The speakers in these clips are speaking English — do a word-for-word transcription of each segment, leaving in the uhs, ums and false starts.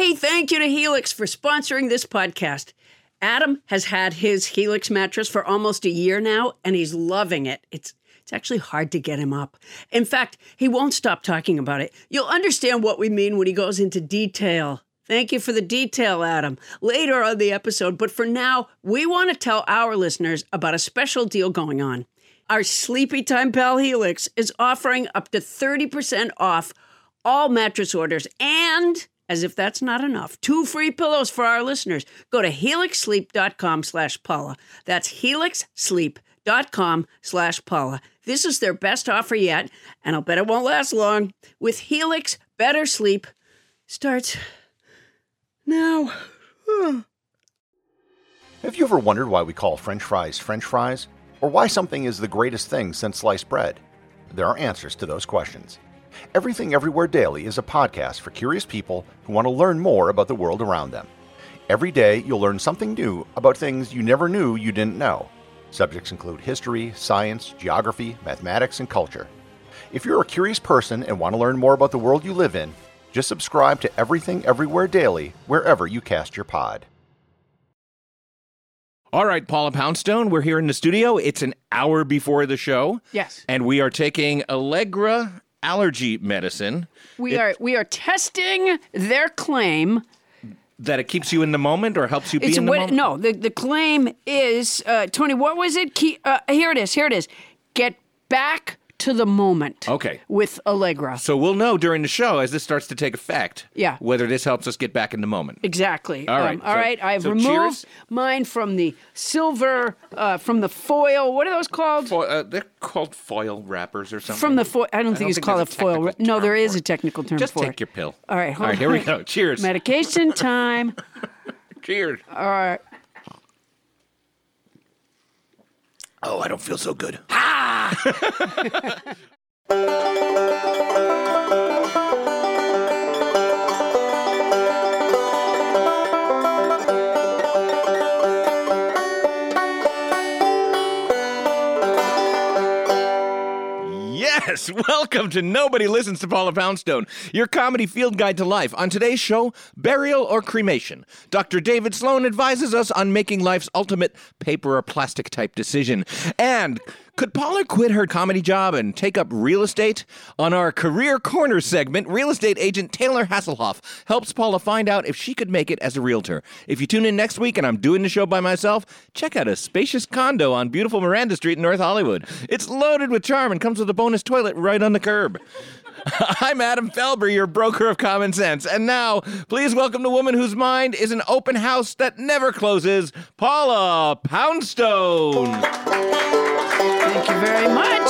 Hey, thank you to Helix for sponsoring this podcast. Adam has had his Helix mattress for almost a year now, and he's loving it. It's it's actually hard to get him up. In fact, he won't stop talking about it. You'll understand what we mean when he goes into detail. Thank you for the detail, Adam, later on the episode. But for now, we want to tell our listeners about a special deal going on. Our Sleepy Time Pal Helix is offering up to thirty percent off all mattress orders, and as if that's not enough, two free pillows for our listeners. Go to helixsleep.com slash Paula. That's helixsleep.com slash Paula. This is their best offer yet, and I'll bet it won't last long. With Helix, better sleep starts now. Have you ever wondered why we call French fries French fries? Or why something is the greatest thing since sliced bread? There are answers to those questions. Everything Everywhere Daily is a podcast for curious people who want to learn more about the world around them. Every day, you'll learn something new about things you never knew you didn't know. Subjects include history, science, geography, mathematics, and culture. If you're a curious person and want to learn more about the world you live in, just subscribe to Everything Everywhere Daily wherever you cast your pod. All right, Paula Poundstone, we're here in the studio. It's an hour before the show. Yes. And we are taking Allegra allergy medicine. We it, are we are testing their claim that it keeps you in the moment or helps you be it's in the what, moment? No, the, the claim is, uh, Tony, what was it? Key, uh, here it is, here it is. Get back to the moment. Okay. With Allegra. So we'll know during the show as this starts to take effect yeah. whether this helps us get back in the moment. Exactly. All right. Um, all so, right. I've so removed cheers. mine from the silver, uh, from the foil. What are those called? Fo- uh, they're called foil wrappers or something. From the foil. I don't I think don't it's think called a there's a foil. technical Ra- no, there term is for a it. technical term Just for it. take your pill. All right. Hold All right, here on. we go. Cheers. Medication time. Cheers. All right. Oh, I don't feel so good. Yes, welcome to Nobody Listens to Paula Poundstone, your comedy field guide to life. On today's show, burial or cremation. Doctor David Sloan advises us on making life's ultimate paper or plastic type decision. And could Paula quit her comedy job and take up real estate? On our Career Corner segment, real estate agent Taylor Hasselhoff helps Paula find out if she could make it as a realtor. If you tune in next week and I'm doing the show by myself, check out a spacious condo on beautiful Miranda Street in North Hollywood. It's loaded with charm and comes with a bonus toilet right on the curb. I'm Adam Felber, your broker of common sense. And now, please welcome the woman whose mind is an open house that never closes, Paula Poundstone. Thank you very much.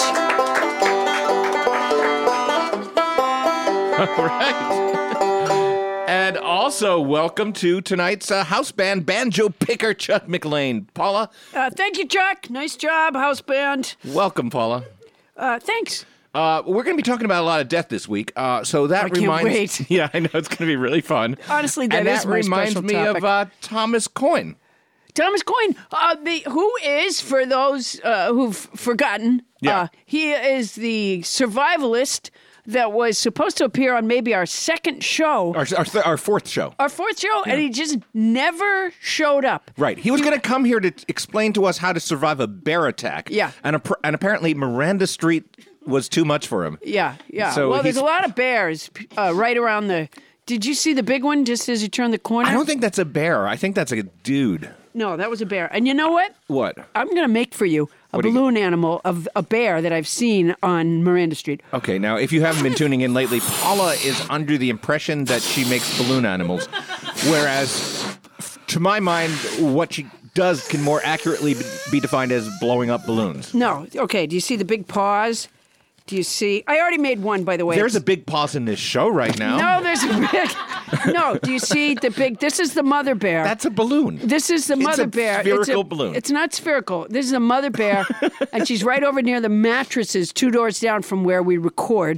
All right. And also, welcome to tonight's uh, house band, banjo picker Chuck McLean. Paula? Uh, thank you, Chuck. Nice job, house band. Welcome, Paula. Uh, thanks. Uh, we're going to be talking about a lot of death this week, uh, so that I can't reminds wait. Yeah, I know it's going to be really fun. Honestly, that and is that my reminds special me topic. of uh, Thomas Coyne. Thomas Coyne, uh, the, who is, for those uh, who've forgotten, Yeah. uh, he is the survivalist that was supposed to appear on maybe our second show, Our, our, th- our fourth show. our fourth show, and he just never showed up. Right. He was going to come here to t- explain to us how to survive a bear attack. Yeah. And, ap- and apparently Miranda Street was too much for him. Yeah, yeah. So well, there's he's- a lot of bears uh, right around the... Did you see the big one just as you turn the corner? I don't think that's a bear. I think that's a dude. No, that was a bear. And you know what? What? I'm going to make for you a What do you- balloon animal of a bear that I've seen on Miranda Street. Okay, now, if you haven't been tuning in lately, Paula is under the impression that she makes balloon animals, whereas, f- to my mind, what she does can more accurately be- be defined as blowing up balloons. No. Okay, do you see the big paws? Do you see? I already made one, by the way. There's a It's- big pause in this show right now. No, there's a big... No, do you see the big... This is the mother bear. That's a balloon. This is the It's mother a bear. spherical it's a, balloon. It's not spherical. This is a mother bear, and she's right over near the mattresses two doors down from where we record.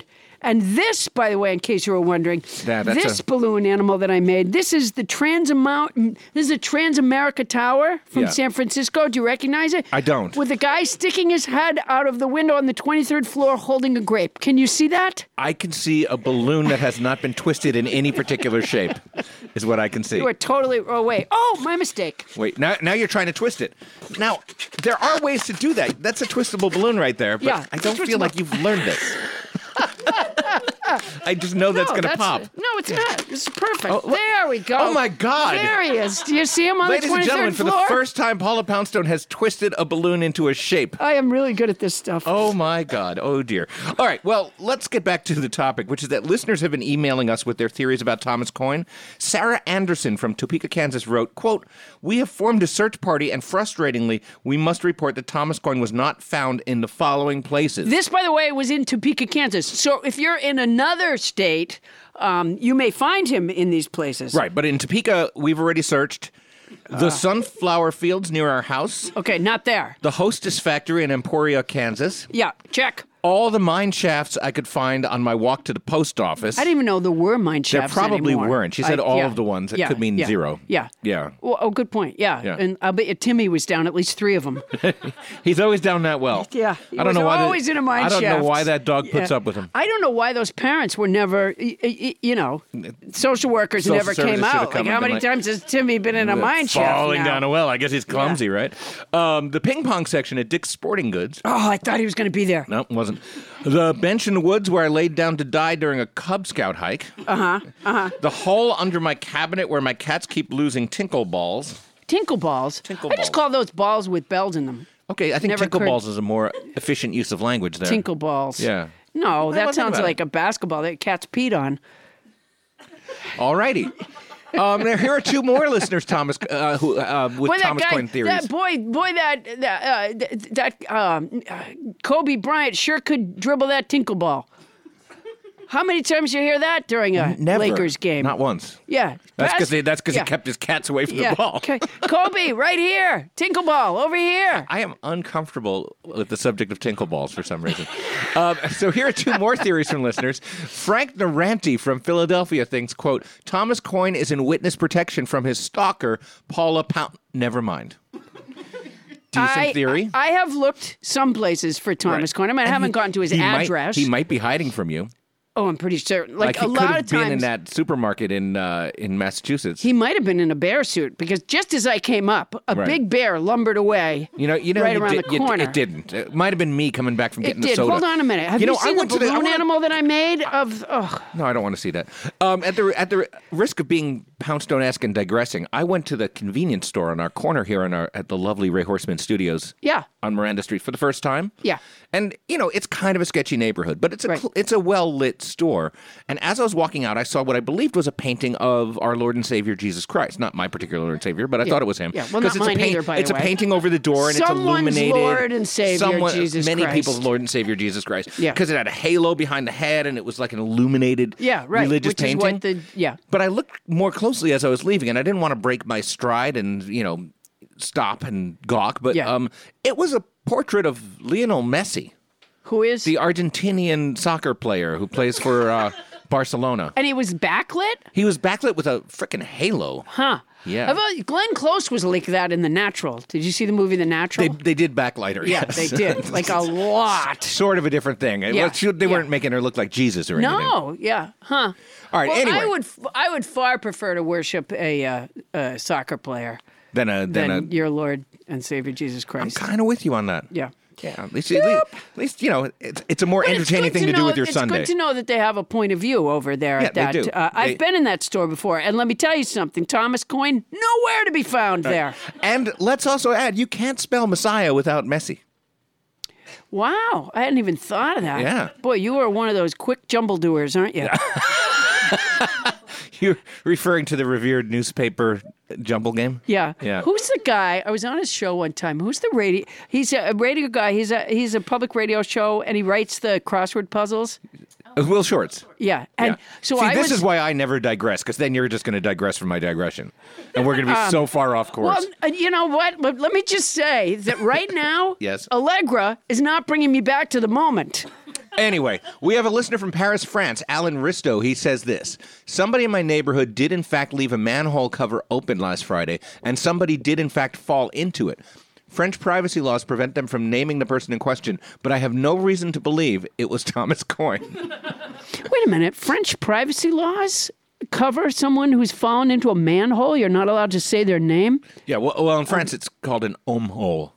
And this, by the way, in case you were wondering, Yeah, that's this a- balloon animal that I made, this is the Transamount. This is a Transamerica Tower from Yeah. San Francisco. Do you recognize it? I don't. With a guy sticking his head out of the window on the twenty-third floor holding a grape. Can you see that? I can see a balloon that has not been twisted in any particular shape, is what I can see. You are totally. Oh wait. Oh, my mistake. Wait, now now you're trying to twist it. Now, there are ways to do that. That's a twistable balloon right there, but Yeah, I don't it's feel twistable. like you've learned this. I just know that's No, going to pop. No, it's not. This is perfect. Oh, look- there we go. Oh, my God. There he is. Do you see him on Ladies the and twenty-third gentlemen, for floor? the first time, Paula Poundstone has twisted a balloon into a shape. I am really good at this stuff. Oh, my God. Oh, dear. All right. Well, let's get back to the topic, which is that listeners have been emailing us with their theories about Thomas Coyne. Sarah Anderson from Topeka, Kansas wrote, quote, "We have formed a search party, and frustratingly, we must report that Thomas Coyne was not found in the following places." This, by the way, was in Topeka, Kansas. So if you're in another state, um, you may find him in these places. Right. But in Topeka, we've already searched the sunflower fields near our house, Okay, not there. the Hostess Factory in Emporia, Kansas, Yeah, check. all the mine shafts I could find on my walk to the post office. I didn't even know there were mine There shafts probably anymore. weren't. She said I- all yeah, of the ones. It yeah, could mean yeah, zero. Yeah. Yeah. Well, oh, good point. Yeah. Yeah. And I bet you Timmy was down at least three of them. He's always down that well. Yeah. He I don't was know why. the- always in a mine I don't shaft. know why that dog puts Yeah. up with him. I don't know why those parents were never, y- y- you know, social workers Social never services came should have out. come Like, and how been many like- times has Timmy been in a mine shaft Falling now? down a well. I guess he's clumsy, right? Um, the ping pong section at Dick's Sporting Goods. Oh, I thought he was going to be there. No, wasn't. The bench in the woods where I laid down to die during a Cub Scout hike. Uh huh. Uh huh. The hole under my cabinet where my cats keep losing tinkle balls. Tinkle balls. Tinkle I just balls. call those balls with bells in them. Okay, I think Never tinkle occurred- balls is a more efficient use of language there. Tinkle balls. Yeah. No, Well, that think sounds about like it. a basketball that cats peed on. All righty. Um, now here are two more listeners, Thomas, uh, who uh, with Boy, that Thomas guy, Coyne theories. that boy, boy, that that uh, th- that um, uh, Kobe Bryant sure could dribble that tinkle ball. How many times you hear that during a Never. Lakers game? Not once. Yeah, That's Pass- because that's because yeah. he kept his cats away from Yeah. the ball. Okay. Kobe, right here. Tinkle ball over here. I am uncomfortable with the subject of tinkle balls for some reason. um, so here are two more theories from listeners. Frank Naranti from Philadelphia thinks, quote, Thomas Coyne is in witness protection from his stalker, Paula Pound. Never mind. Decent I, theory. I have looked some places for Thomas Right. Coyne. I, mean, I And haven't he- gone to his he might- address. he might be hiding from you. Oh, I'm pretty certain. Like, Like, he a could lot have of been times, in that supermarket in uh, in Massachusetts. he might have been in a bear suit because just as I came up, a Right. big bear lumbered away. You know, you know, right you around did, the you- corner. it didn't. It might have been me coming back from It getting did. the soda. Hold on a minute. Have you, know, I seen the went to the- I balloon wanna- animal that I made? Of oh, No, I don't want to see that. Um, at the at the risk of being Poundstone-esque and digressing, I went to the convenience store on our corner here in our at the lovely Ray Horseman Studios. yeah, On Miranda Street for the first time. Yeah. And you know, it's kind of a sketchy neighborhood, but it's a Right. cl- it's a well-lit store. And as I was walking out, I saw what I believed was a painting of our Lord and Savior Jesus Christ. Not my particular Lord and Savior, but I thought it was him. Yeah, well, 'Cause not it's a mine either, by It's the a way. painting over the door, and Someone's it's illuminated. Lord and Savior Someone, Jesus many Christ. people's Lord and Savior Jesus Christ. Yeah. Because it had a halo behind the head, and it was like an illuminated yeah, right. religious Which painting. is what the yeah. But I looked more closely as I was leaving, and I didn't want to break my stride and, you know, stop and gawk. But Yeah. um, it was a portrait of Lionel Messi, Who is? the Argentinian soccer player who plays for uh, Barcelona. and he was backlit? He was backlit with a frickin' halo. Huh. Yeah. How about- Glenn Close was like that in The Natural. Did you see the movie The Natural? They, they did backlight her. yeah, yes. they did. Like a lot. Sort of a different thing. It Yeah, was- she- they yeah. weren't making her look like Jesus or anything. No, yeah, huh? All right, Well, anyway. I would, I would far prefer to worship a, uh, a soccer player Then a, then than a, your Lord and Savior Jesus I'm Christ. kind of with you on that. Yeah. Yeah, at least, at least, at least, you know, it's, it's a more But it's entertaining good thing to, do know- with your it's Sunday. good to know that they have a point of view over there Yeah, at they that. do. Uh, They- I've been in that store before, and let me tell you something. Thomas Coyne, nowhere to be found there. And let's also add, you can't spell Messiah without Messi. Wow, I hadn't even thought of that. Yeah. Boy, you are one of those quick jumble doers, aren't you? You're referring to the revered newspaper jumble game? Yeah. Yeah. Who's the guy? I was on his show one time. Who's the radio? He's a radio guy. He's a he's a public radio show, and he writes the crossword puzzles. Uh, Will Shorts. Yeah. And Yeah. so See, I this was. is why I never digress, because then you're just going to digress from my digression. And we're going to be so far off course. Um, well, uh, you know what? But let me just say that right now, Yes. Allegra is not bringing me back to the moment. Anyway, we have a listener from Paris, France, Alan Risto. He says this. Somebody in my neighborhood did in fact leave a manhole cover open last Friday, and somebody did in fact fall into it. French privacy laws prevent them from naming the person in question, but I have no reason to believe it was Thomas Coyne. Wait a minute. French privacy laws cover someone who's fallen into a manhole? You're not allowed to say their name? Yeah, well, well in France, um, it's called an homme hole.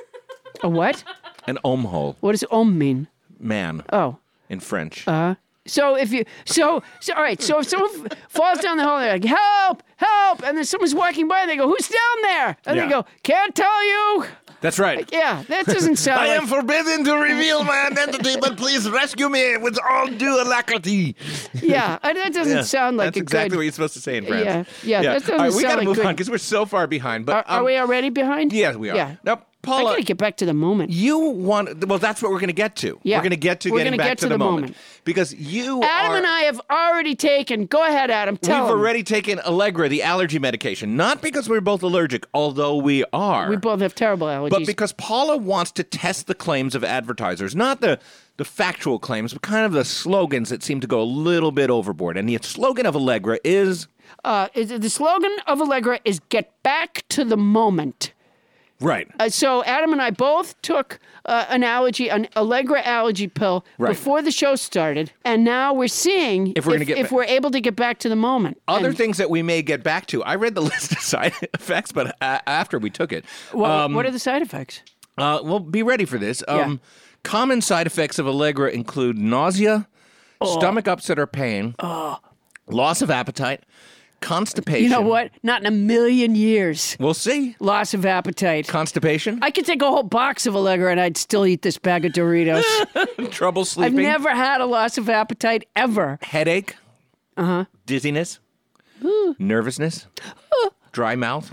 A what? An homme hole. What does homme mean? Man. Oh. In French. Uh, so if you, so, so, all right, so if someone f- falls down the hole, they're like, help, help, and then someone's walking by and they go, who's down there? And yeah. they go, can't tell you. That's right. Like, yeah, that doesn't sound I like... am forbidden to reveal my identity, but please rescue me with all due alacrity. Yeah, that doesn't yeah, sound like that's a exactly good... what you're supposed to say in France. Yeah, yeah, yeah. That doesn't all right, we sound gotta like move good... on because we're so far behind. But Are, um, are we already behind? Yes, we are. Yeah. Now, Paula, I gotta get back to the moment. You want... Well, that's what we're going to get to. Yeah. We're going to get to We're getting gonna back get to, to the, the moment. moment. Because you Adam are... and I have already taken... Go ahead, Adam, tell We've him. already taken Allegra, the allergy medication. Not because we're both allergic, although we are. We both have terrible allergies. But because Paula wants to test the claims of advertisers, not the, the factual claims, but kind of the slogans that seem to go a little bit overboard. And the slogan of Allegra is... Uh, is the slogan of Allegra is get back to the moment. Right. Uh, so Adam and I both took uh, an allergy, an Allegra allergy pill right. before the show started, and now we're seeing if, we're, if, gonna get if ba- we're able to get back to the moment. Other and, things that we may get back to. I read the list of side effects, but uh, after we took it. Well, um, what are the side effects? Uh, well, be ready for this. Um, yeah. Common side effects of Allegra include nausea, oh. stomach upset or pain, oh. loss of appetite, constipation. You know what? Not in a million years. We'll see. Loss of appetite. Constipation. I could take a whole box of Allegra and I'd still eat this bag of Doritos. Trouble I've sleeping. never had a loss of appetite ever. Headache. Uh-huh. Dizziness. Nervousness. Dry mouth.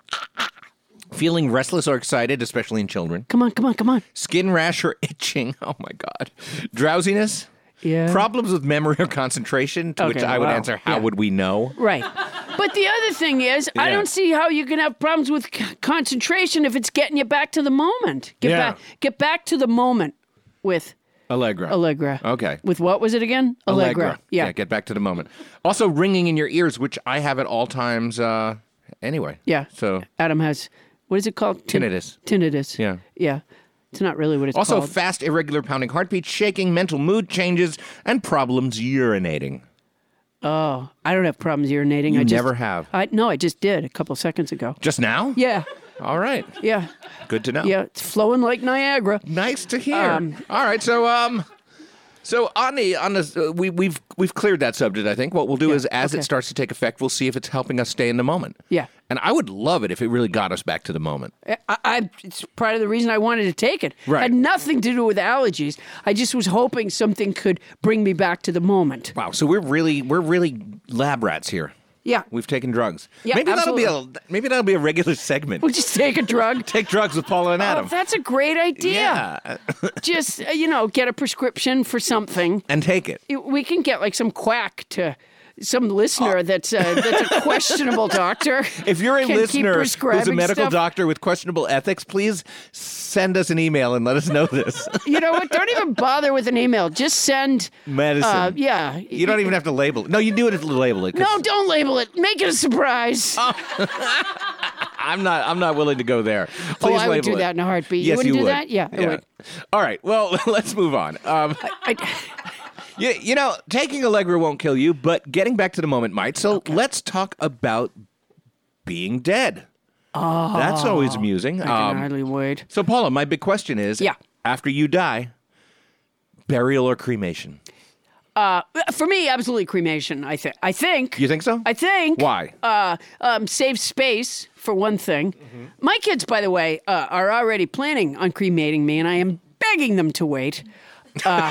Feeling restless or excited, especially in children. Come on, come on, come on. Skin rash or itching. Oh, my God. Drowsiness. Yeah. Problems with memory or concentration, to okay, which I would wow. answer, how yeah. would we know? Right. But the other thing is, yeah. I don't see how you can have problems with c- concentration if it's getting you back to the moment. Get yeah. back get back to the moment with Allegra. Allegra. Okay. With what was it again? Allegra. Allegra. Yeah. yeah. Get back to the moment. Also, ringing in your ears, which I have at all times uh, anyway. Yeah. So Adam has, what is it called? Tin- tinnitus. Tinnitus. Yeah. Yeah. It's not really what it's also, called. Also, fast, irregular pounding heartbeat, shaking, mental mood changes, and problems urinating. Oh, I don't have problems urinating. You I just, never have? I, no, I just did a couple seconds ago. Just now? Yeah. All right. Yeah. Good to know. Yeah, it's flowing like Niagara. Nice to hear. Um, All right, so um, so on the on this, uh, we we've we've cleared that subject. I think what we'll do Yeah, is, as okay. it starts to take effect, we'll see if it's helping us stay in the moment. Yeah. And I would love it if it really got us back to the moment. I, I, it's part of the reason I wanted to take it. Right. Had nothing to do with allergies. I just was hoping something could bring me back to the moment. Wow. So we're really we're really lab rats here. Yeah. We've taken drugs. Yeah, maybe absolutely. that'll be a maybe that'll be a regular segment. We'll just take a drug. Take drugs with Paula and Adam. Oh, that's a great idea. Yeah. Just, uh, you know, get a prescription for something. And take it. We can get like some quack to some listener Oh. that's, a, that's a questionable doctor. If you're a can keep listener who's a prescribing medical stuff. doctor with questionable ethics, please send us an email and let us know this. You know what? Don't even bother with an email. Just send Medicine. Uh, yeah. You don't even have to label it. No, you do it to label it. 'cause No, don't label it. Make it a surprise. Oh. I'm not. I'm not willing to go there. oh, Please I would label do it. that in a heartbeat. Yes, you wouldn't you do would. that? Yeah, I would. All right. Well, let's move on. Um, I, you, you know, taking Allegra won't kill you, but getting back to the moment might. So okay. let's talk about being dead. Oh, that's always amusing. I can um, hardly wait. So, Paula, my big question is: yeah. after you die, burial or cremation? Uh, for me, absolutely cremation. I think. I think. You think so? I think. Why? Uh, um, save space for one thing. Mm-hmm. My kids, by the way, uh, are already planning on cremating me, and I am begging them to wait. Uh,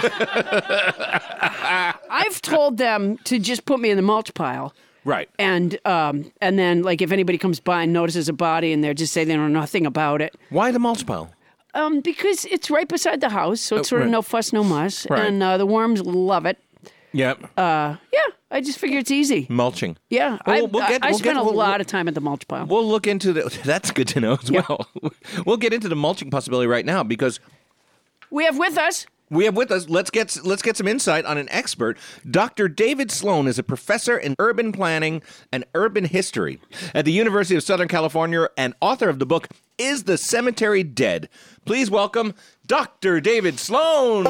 I've told them to just put me in the mulch pile. Right. And um, and then, like, if anybody comes by and notices a body, and they're just say they know nothing about it. Why the mulch pile? Um, because it's right beside the house, so it's Oh, sort right. of no fuss, no muss, Right. and uh, the worms love it. Yep. Uh, yeah, I just figure it's easy. Mulching. Yeah, Well, I, we'll get- I, I we'll spent get- a we'll- lot of time at the mulch pile. We'll look into the. That's good to know as Yeah. well. We'll get into the mulching possibility right now because We have with us We have with us, let's get let's get some insight on an expert. Doctor David Sloan is a professor in urban planning and urban history at the University of Southern California and author of the book, Is the Cemetery Dead? Please welcome Doctor David Sloan.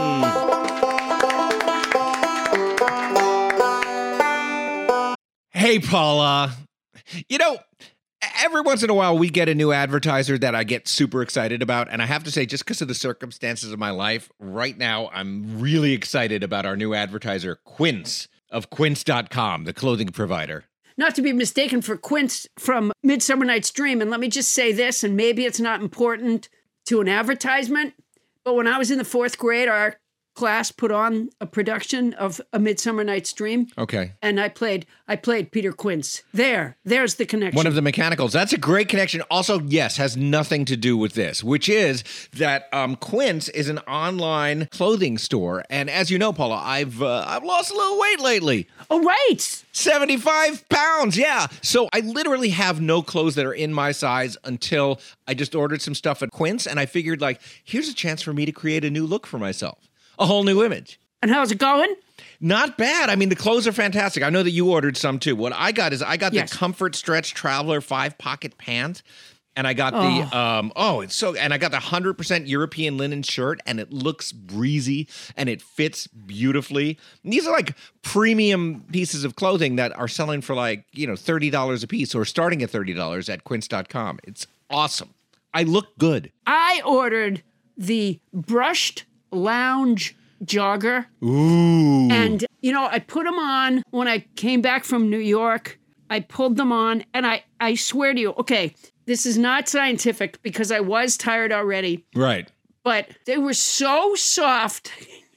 Hey, Paula. You know, every once in a while we get a new advertiser that I get super excited about. And I have to say, just because of the circumstances of my life, right now I'm really excited about our new advertiser, Quince, of quince dot com, the clothing provider. Not to be mistaken for Quince from Midsummer Night's Dream. And let me just say this, and maybe it's not important to an advertisement, but when I was in the fourth grade, our class put on a production of A Midsummer Night's Dream. Okay. And I played I played Peter Quince. There, there's the connection. One of the mechanicals. That's a great connection. Also, yes, has nothing to do with this, which is that um, Quince is an online clothing store. And as you know, Paula, I've uh, I've lost a little weight lately. Oh, right. seventy-five pounds, yeah. So I literally have no clothes that are in my size until I just ordered some stuff at Quince, and I figured, like, here's a chance for me to create a new look for myself. A whole new image. And how's it going? Not bad. I mean, the clothes are fantastic. I know that you ordered some too. What I got is I got Yes. the Comfort Stretch Traveler five pocket pants. And I got Oh. the, um, oh, it's so, and I got the one hundred percent European linen shirt, and it looks breezy and it fits beautifully. And these are like premium pieces of clothing that are selling for like, you know, thirty dollars a piece or starting at thirty dollars at quince dot com. It's awesome. I look good. I ordered the brushed lounge jogger. Ooh. And, you know, I put them on when I came back from New York. I pulled them on, and I, I swear to you, okay, this is not scientific because I was tired already, Right. but they were so soft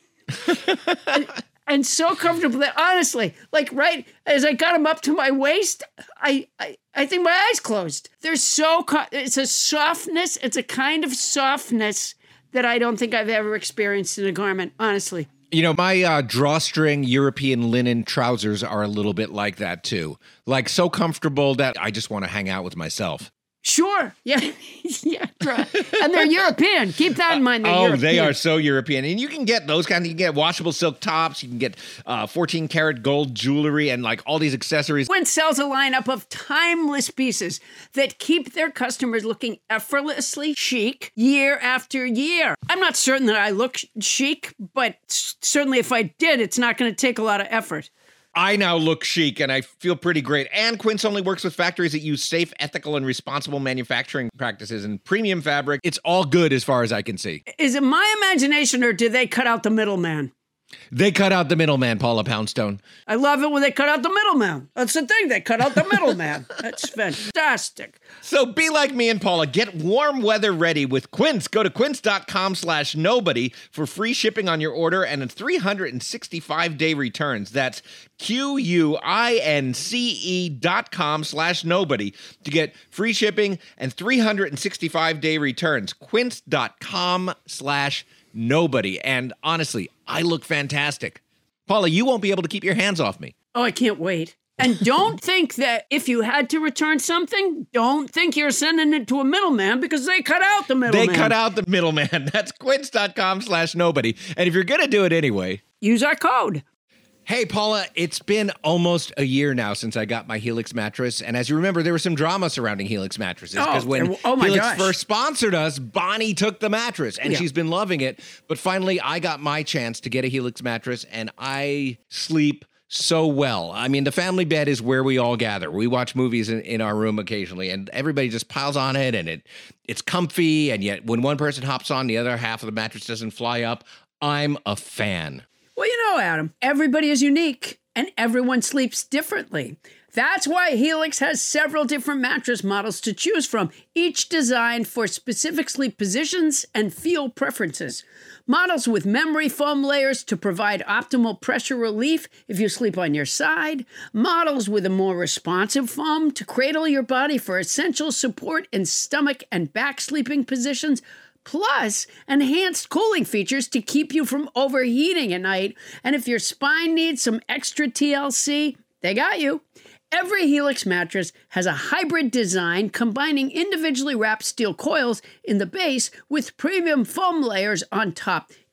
and, and so comfortable that honestly, like right as I got them up to my waist, I, I, I think my eyes closed. They're so, co- it's a softness, it's a kind of softness that I don't think I've ever experienced in a garment, honestly. You know, my uh, drawstring European linen trousers are a little bit like that too. Like so comfortable that I just want to hang out with myself. Sure. Yeah. yeah. Right. And they're European. Keep that in mind. They're Oh, European. they are so European. And you can get those kind of, you can get washable silk tops, you can get uh, fourteen karat gold jewelry and like all these accessories. Quince sells a lineup of timeless pieces that keep their customers looking effortlessly chic year after year. I'm not certain that I look chic, but s- certainly if I did, it's not going to take a lot of effort. I now look chic and I feel pretty great. And Quince only works with factories that use safe, ethical, and responsible manufacturing practices and premium fabric. It's all good as far as I can see. Is it my imagination or did they cut out the middleman? They cut out the middleman, Paula Poundstone. I love it when they cut out the middleman. That's the thing. They cut out the middleman. That's fantastic. So be like me and Paula. Get warm weather ready with Quince. Go to quince dot com slash nobody for free shipping on your order and a three hundred sixty-five day returns. That's Q U I N C E dot com slash nobody to get free shipping and three hundred sixty-five day returns. Quince dot com slash nobody. And honestly, I look fantastic. Paula, you won't be able to keep your hands off me. Oh, I can't wait. And don't think that if you had to return something, don't think you're sending it to a middleman because they cut out the middleman. They cut out the middleman. That's quince dot com slash nobody. And if you're going to do it anyway, Use our code. hey, Paula, it's been almost a year now since I got my Helix mattress. And as you remember, there was some drama surrounding Helix mattresses. Oh, Because when and- oh my Helix gosh. first sponsored us, Bonnie took the mattress. And Yeah. she's been loving it. But finally, I got my chance to get a Helix mattress. And I sleep so well. I mean, the family bed is where we all gather. We watch movies in, in our room occasionally. And everybody just piles on it. And it it's comfy. And yet when one person hops on, the other half of the mattress doesn't fly up. I'm a fan. Well, you know, Adam, everybody is unique and everyone sleeps differently. That's why Helix has several different mattress models to choose from, each designed for specific sleep positions and feel preferences. Models with memory foam layers to provide optimal pressure relief if you sleep on your side. Models with a more responsive foam to cradle your body for essential support in stomach and back sleeping positions. Plus, enhanced cooling features to keep you from overheating at night. And if your spine needs some extra T L C, they got you. Every Helix mattress has a hybrid design combining individually wrapped steel coils in the base with premium foam layers on top.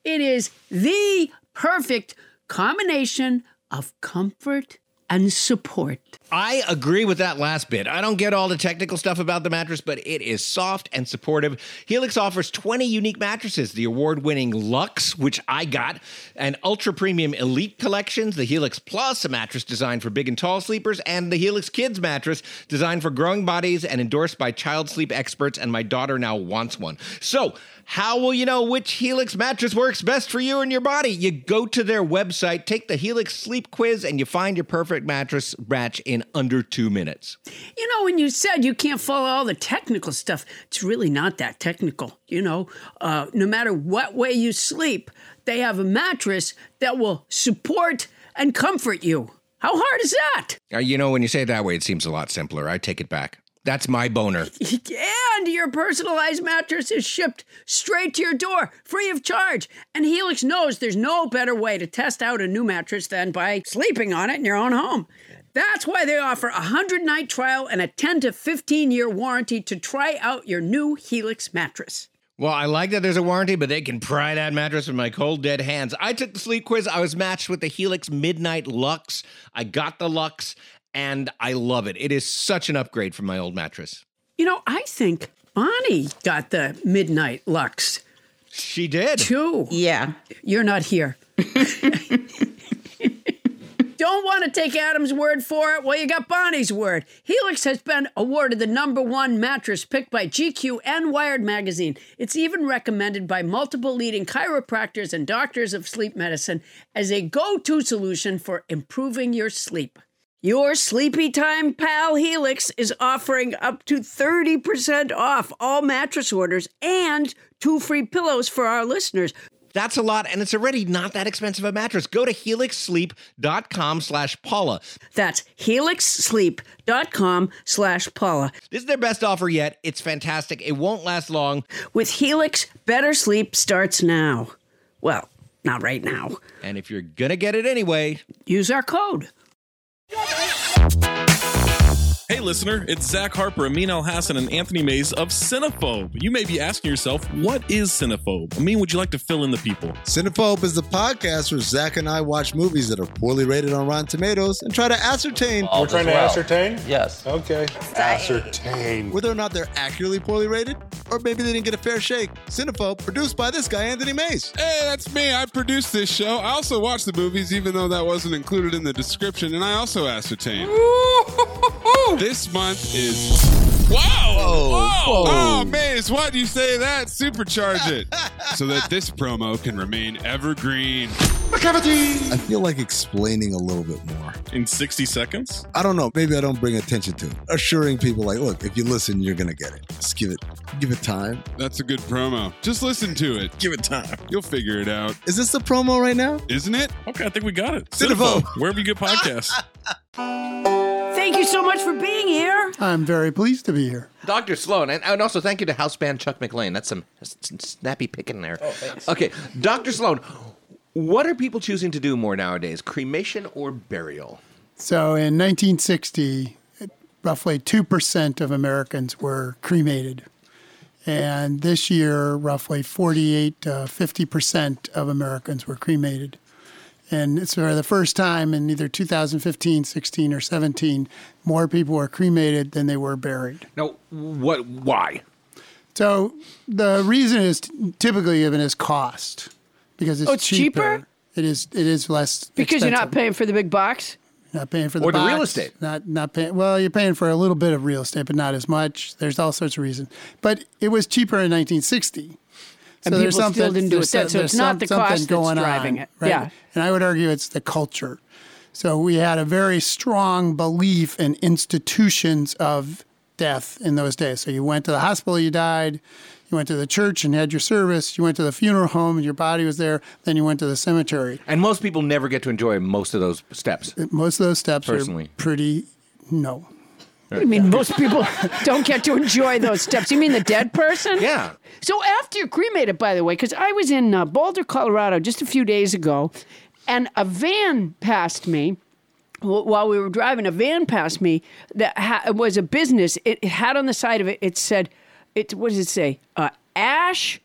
It is the perfect combination of comfort and support. I agree with that last bit. I don't get all the technical stuff about the mattress, but it is soft and supportive. Helix offers twenty unique mattresses, the award-winning Luxe, which I got, and ultra-premium Elite collections, the Helix Plus, a mattress designed for big and tall sleepers, and the Helix Kids mattress, designed for growing bodies and endorsed by child sleep experts, and my daughter now wants one. So, how will you know which Helix mattress works best for you and your body? You go to their website, take the Helix Sleep Quiz, and you find your perfect mattress match in under two minutes. You know, when you said you can't follow all the technical stuff, it's really not that technical. You know, uh, no matter what way you sleep, they have a mattress that will support and comfort you. How hard is that? Uh, you know, when you say it that way, it seems a lot simpler. I take it back. That's my boner. And your personalized mattress is shipped straight to your door, free of charge. And Helix knows there's no better way to test out a new mattress than by sleeping on it in your own home. That's why they offer a one hundred night trial and a ten to fifteen year warranty to try out your new Helix mattress. Well, I like that there's a warranty, but they can pry that mattress with my cold, dead hands. I took the sleep quiz. I was matched with the Helix Midnight Luxe. I got the Luxe, and I love it. It is such an upgrade from my old mattress. You know, I think Bonnie got the Midnight Luxe. She did. Too. Yeah. You're not here. Don't want to take Adam's word for it? Well, you got Bonnie's word. Helix has been awarded the number one mattress picked by G Q and Wired magazine. It's even recommended by multiple leading chiropractors and doctors of sleep medicine as a go-to solution for improving your sleep. Your sleepy time pal Helix is offering up to thirty percent off all mattress orders and two free pillows for our listeners. That's a lot, and it's already not that expensive a mattress. Go to helixsleep.com slash Paula. That's helixsleep.com slash Paula. This is their best offer yet. It's fantastic. It won't last long. With Helix, better sleep starts now. Well, not right now. And if you're going to get it anyway, use our code. Hey listener, it's Zach Harper, Amin Al-Hassan, and Anthony Mays of Cinephobe. You may be asking yourself, what is Cinephobe? Amin, would you like to fill in the people? Cinephobe is the podcast where Zach and I watch movies that are poorly rated on Rotten Tomatoes and try to ascertain... We're trying to well. ascertain? Yes. Okay. Ascertain. whether or not they're accurately poorly rated, or maybe they didn't get a fair shake. Cinephobe, produced by this guy, Anthony Mays. Hey, that's me. I produced this show. I also watch the movies, even though that wasn't included in the description, and I also ascertain. This month is... Wow! Whoa. Whoa. Whoa. Oh, Maze, why do you say that? Supercharge it. So that this promo can remain evergreen. I feel like explaining a little bit more. In sixty seconds? I don't know. Maybe I don't bring attention to it. Assuring people like, look, if you listen, you're going to get it. Just give it, give it time. That's a good promo. Just listen to it. Give it time. You'll figure it out. Is this the promo right now? Isn't it? Okay, I think we got it. Cinephobe. Wherever you get podcasts. Thank you so much for being here. I'm very pleased to be here. Doctor Sloan, and, and also thank you to house band Chuck McLean. That's some, that's some snappy picking there. Oh, thanks. Okay, Doctor Sloan, what are people choosing to do more nowadays, cremation or burial? So in nineteen sixty, roughly two percent of Americans were cremated. And this year, roughly forty-eight to fifty percent of Americans were cremated. And it's for the first time in either two thousand fifteen, sixteen, or seventeen, more people were cremated than they were buried. Now, what? Why? So the reason is typically given as cost, because it's, Oh, it's cheaper? It is. It is less Because you're not expensive. paying for the big box? Not paying for the Or the box, real estate. Not not paying. Well, you're paying for a little bit of real estate, but not as much. There's all sorts of reasons. But it was cheaper in nineteen sixty. And there's people still didn't do there's it then, so there's it's not some- the something cost that's going driving on, it. right? Yeah. And I would argue it's the culture. So we had a very strong belief in institutions of death in those days. So you went to the hospital, you died. You went to the church and had your service. You went to the funeral home and your body was there. Then you went to the cemetery. And most people never get to enjoy most of those steps. Most of those steps Personally. are pretty, no. I mean, most people don't get to enjoy those steps. You mean the dead person? Yeah. So after you're cremated, by the way, because I was in uh, Boulder, Colorado just a few days ago, and a van passed me. Wh- While we were driving, a van passed me that ha- was a business. It, it had on the side of it, it said, it, what does it say? Uh, Ash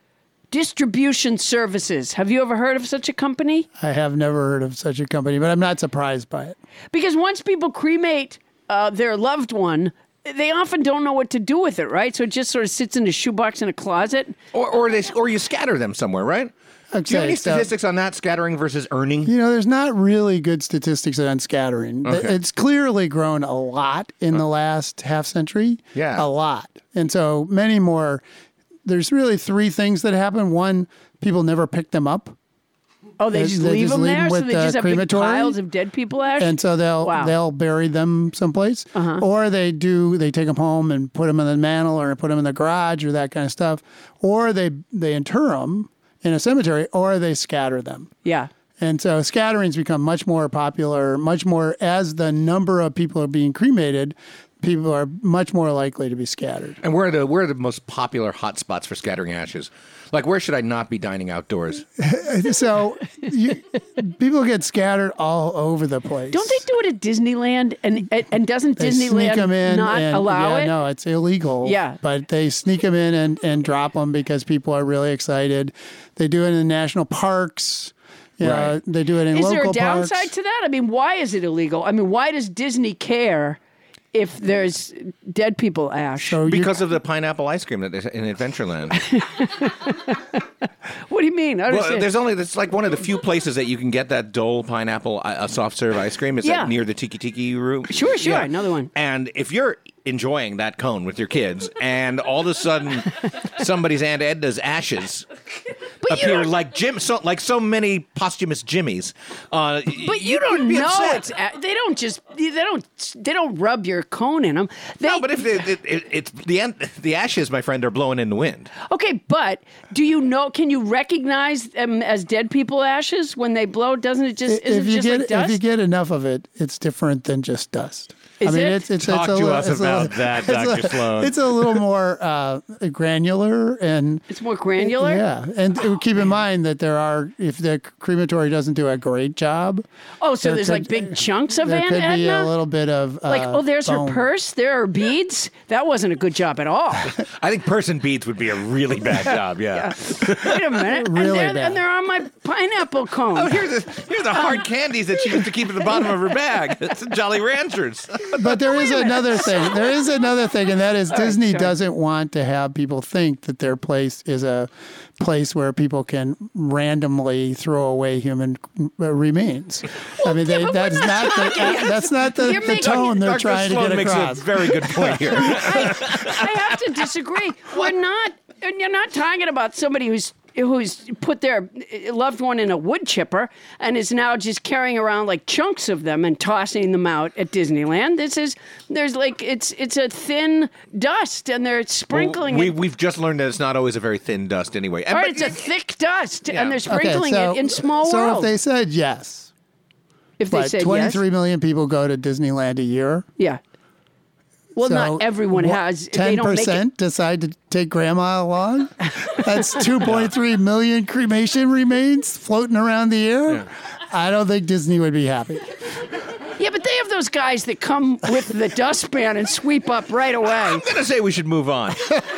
Distribution Services. Have you ever heard of such a company? I have never heard of such a company, but I'm not surprised by it. Because once people cremate uh, their loved one, they often don't know what to do with it, right? So it just sort of sits in a shoebox in a closet. Or or they or you scatter them somewhere, right? Okay, Do you have any so- statistics on that, scattering versus earning? You know, there's not really good statistics on scattering. Okay. It's clearly grown a lot in the last half century. Yeah. A lot. And so many more. There's really three things that happen. One, people never pick them up. Oh, they They- just they leave just them leave there? them So with, they uh, just have big crematory. piles of dead people ash? And so they'll Wow. they'll bury them someplace, Uh-huh. or they do they take them home and put them in the mantle or put them in the garage or that kind of stuff, or they they inter them in a cemetery, or they scatter them. Yeah. And so scattering's become much more popular, much more as the number of people are being cremated. People are much more likely to be scattered. And where are the where are the most popular hotspots for scattering ashes? Like, where should I not be dining outdoors? So you, people get scattered all over the place. Don't they do it at Disneyland? And and, and doesn't They sneak Disneyland them in not and, allow yeah, it? No, it's illegal. Yeah. But they sneak them in and, and drop them because people are really excited. They do it in national parks. Yeah, Right. they do it in Is local there a parks. downside to that? I mean, why is it illegal? I mean, why does Disney care if there's dead people ash? So you- Because of the pineapple ice cream that is in Adventureland. What do you mean? I don't Well, understand. there's only it's like one of the few places that you can get that Dole pineapple uh, soft serve ice cream. Is Yeah. that near the Tiki Tiki room? Sure, sure, another one. And if you're enjoying that cone with your kids, and all of a sudden somebody's Aunt Edna's ashes appear like Jim, so like so many posthumous Jimmies. Uh, But you you'd don't be know upset. it's. a- They don't just. They don't. They don't rub your cone in them. They, No, but if it, it, it, it's the an- the ashes, my friend, are blowing in the wind. okay, but do you know? Can you recognize them as dead people ashes when they blow? Doesn't it just? if Isn't it you just get like dust? if you get enough of it, it's different than just dust. Is I mean, it? it's it's Talk it's a to little, us it's a about little- that, it's a- Doctor Sloan. It's a little more uh, granular and It's more granular. yeah, and keep in mind that there are if the crematory doesn't do a great job. Oh, so there there's could- like big chunks of There Aunt could be Edna. a little bit of uh, like, oh, there's bone. her purse. There are beads. That wasn't a good job at all. I think person beads would be a really bad job. Yeah. Wait a minute. Really and, they're, bad. and they're on my pineapple cone. Oh, here's the here's the hard candies that she used to keep at the bottom of her bag. It's the Jolly Ranchers. But there is another thing. There is another thing, and that is Disney sorry. doesn't want to have people think that their place is a place where people can randomly throw away human uh, remains. I mean, they, but we're that's not not the, talking- that's not the, You're the making- tone they're Doctor trying Sloan to get makes across. a very good point here. I, I have to disagree. We're not. And you're not talking about somebody who's who's put their loved one in a wood chipper and is now just carrying around like chunks of them and tossing them out at Disneyland. This is there's like it's it's a thin dust and they're sprinkling we, it. We've just learned that it's not always a very thin dust anyway. And, All but right, it's a thick dust Yeah. and they're Okay, sprinkling so, it in small so world. if they said yes, if they but said yes, twenty-three million people go to Disneyland a year. yeah. Well, So not everyone what- has. They ten don't make it. percent decide to take grandma along. That's two point three million cremation remains floating around the air. I don't think Disney would be happy. Yeah, but they have those guys that come with the dustpan and sweep up right away. I'm going to say we should move on.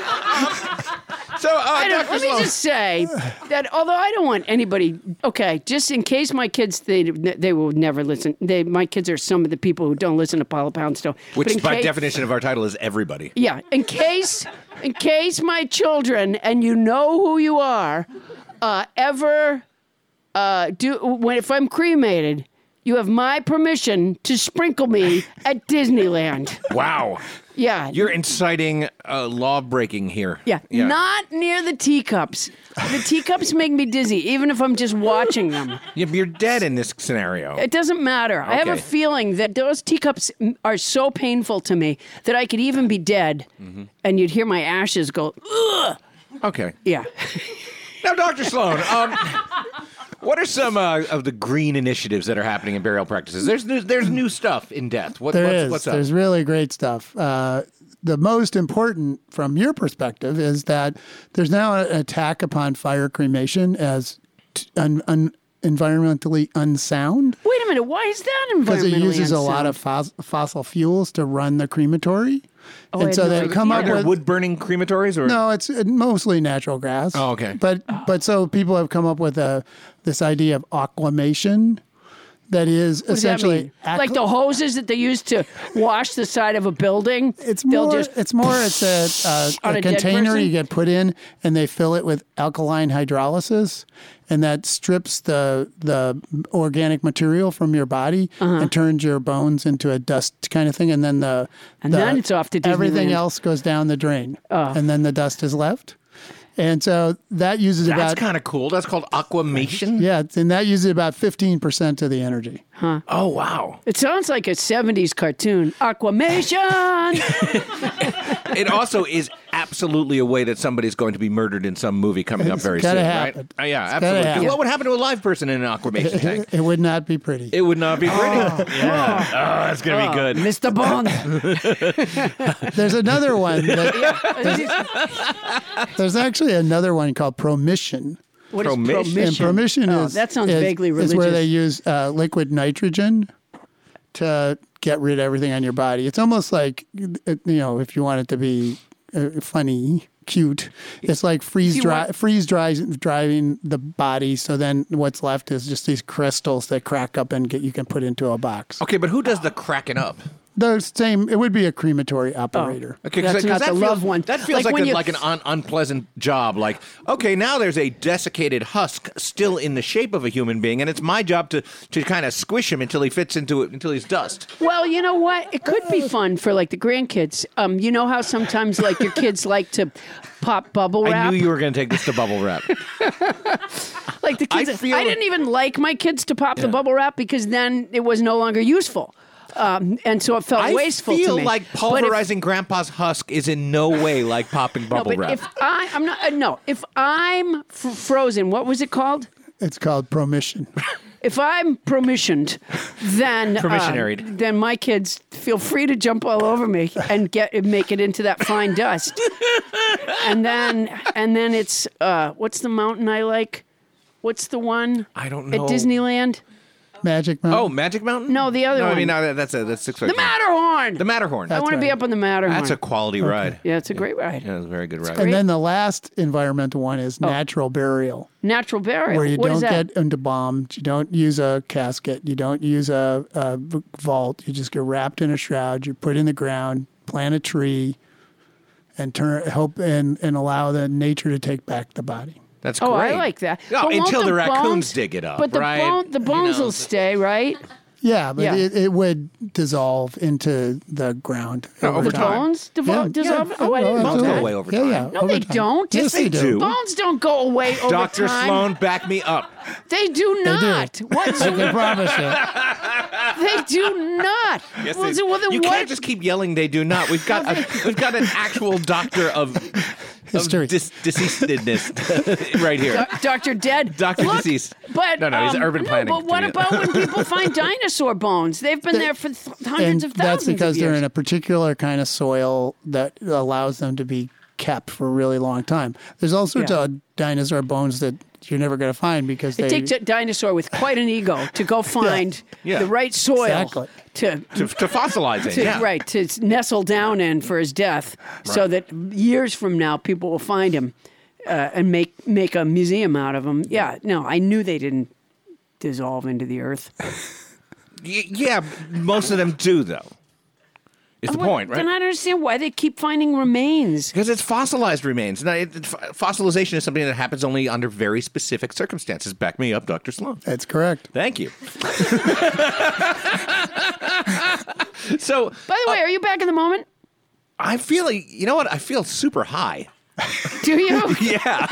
So, uh, I don't, Doctor let me Sloan, just say that although I don't want anybody, okay, just in case my kids, they they will never listen. They my kids are some of the people who don't listen to Paula Poundstone. But in which by case- definition of our title is everybody. yeah, in case in case my children and you know who you are, uh, ever uh, do when if I'm cremated. You have my permission to sprinkle me at Disneyland. Wow. Yeah. You're inciting uh, law breaking here. Yeah. Not near the teacups. The teacups make me dizzy, even if I'm just watching them. Yeah, but You're dead in this scenario. It doesn't matter. I have a Okay. feeling that those teacups are so painful to me that I could even be dead Mm-hmm. and you'd hear my ashes go, ugh. Okay. Yeah. Now, Doctor Sloan, um, what are some uh, of the green initiatives that are happening in burial practices? There's new, there's new stuff in death. What, There what's, is. what's up? There's really great stuff. Uh, the most important from your perspective is that there's now an attack upon fire cremation as t- un- un- environmentally unsound Wait a minute. Why is that environmentally because it uses a lot unsound? of fos- fossil fuels to run the crematory. Oh, I and had so no they've idea. come Are up there with wood burning crematories or no, it's uh, mostly natural gas. Oh, okay. But but so people have come up with a this idea of aquamation. That is What does that essentially mean? aqu- Like the hoses that they use to wash the side of a building. It's They'll more. just- It's more. It's a, a, On a a dead container person? you get put in, and they fill it with alkaline hydrolysis, and that strips the the organic material from your body Uh-huh. and turns your bones into a dust kind of thing, and then the And the- then it's off to everything Disneyland. else goes down the drain, Oh. and then the dust is left, and so that uses That's about kind of cool. That's called aquamation. yeah, and that uses about fifteen percent of the energy. Oh wow. It sounds like a seventies cartoon. Aquamation! It also is absolutely a way that somebody's going to be murdered in some movie coming up It's very gotta soon, happen. right? Uh, yeah, It's gotta absolutely. happen. What would happen to a live person in an aquamation tank? It would not be pretty. It would not be pretty. Yeah. Oh, that's gonna be good. Mister Bond. There's another one. That, there's, there's actually another one called Promission. What is Promission? promission? And Promission Oh, is that sounds is, vaguely is religious. where they use uh, liquid nitrogen to get rid of everything on your body. It's almost like uh, you know, if you want it to be uh, funny, cute, it's like freeze You dry, want- freeze dry, drying the body. So then what's left is just these crystals that crack up and get you can put into a box. Okay, but who does the cracking up? The same. It would be a crematory operator. Okay, That's 'cause not that the feels, loved one. That feels Like like, when a, you- like an un- unpleasant job. Like, okay, now there's a desiccated husk still in the shape of a human being, and it's my job to to kind of squish him until he fits into it, until he's dust. Well, you know what? It could be fun for like the grandkids. Um, you know how sometimes like your kids like to pop bubble wrap. I knew you were going to take this to bubble wrap. Like the kids. I I, feel- didn't even like my kids to pop the bubble wrap because then it was no longer useful, um, and so it felt I wasteful feel to me. like But if- pulverizing Grandpa's husk is in no way like popping No, bubble but wrap. if I, I'm not. Uh, no, if I'm f- frozen, what was it called? It's called Promission. If I'm permissioned, then uh, Permissionaried. then my kids feel free to jump all over me and get and make it into that fine dust. and then and then it's uh, what's the mountain I like? What's the one I don't know. at Disneyland? Magic Mountain. Oh, Magic Mountain? No, the other no, one. I mean, no, that's a that's six. The Matterhorn. The Matterhorn. I want to be right. up on the Matterhorn. That's a quality ride. yeah, it's a great ride. Yeah, it's a very good ride. And then the last environmental one is natural burial, Natural burial. where you What don't is that? get embalmed, you don't use a casket, you don't use a, a v- vault. You just get wrapped in a shroud. You put in the ground, plant a tree, and turn hope and and allow the nature to take back the body. That's Oh, great. I like that. Yeah, But won't until the raccoons bones- dig it up, But the, right? bone, the You bones know, will stay, right? Yeah, but Yeah. It, it would dissolve into the ground over The time. bones devo- Yeah, dissolve? yeah. Oh, I didn't Oh, know Bones go that. away over Yeah, time. yeah. No, over they time. don't. Yes, they do. Bones don't go away over Doctor time. Sloan, back me up. They do not. What? I can promise you. They do not. Yes, well, they- so, well, then you what? can't just keep yelling. They do not. We've got a, we've got an actual doctor of, History. of dis- deceasedness right here. Do- Doctor Dead. Doctor Look, Deceased. But No, no, he's um, urban no, planning But what to- about when people find dinosaur bones? They've been there for th- hundreds and of thousands that's because of years. they're in a particular kind of soil that allows them to be kept for a really long time. There's all sorts Yeah. of dinosaur bones that you're never going to find because It they takes a dinosaur with quite an ego to go find Yeah. the right soil Exactly. to To, to fossilize it. to, yeah. right to nestle down in for his death, so that years from now people will find him uh, and make make a museum out of him. Yeah, no, I knew they didn't dissolve into the earth. Y- yeah, most of them do though. Is the Well, point, right? Then I don't understand why they keep finding remains. Because it's fossilized remains. Now, it, it- fossilization is something that happens only under very specific circumstances. Back me up, Doctor Sloan. That's correct. Thank you. So, By the way, are you back in the moment? I feel like, you know what? I feel super high. Do you? Yeah.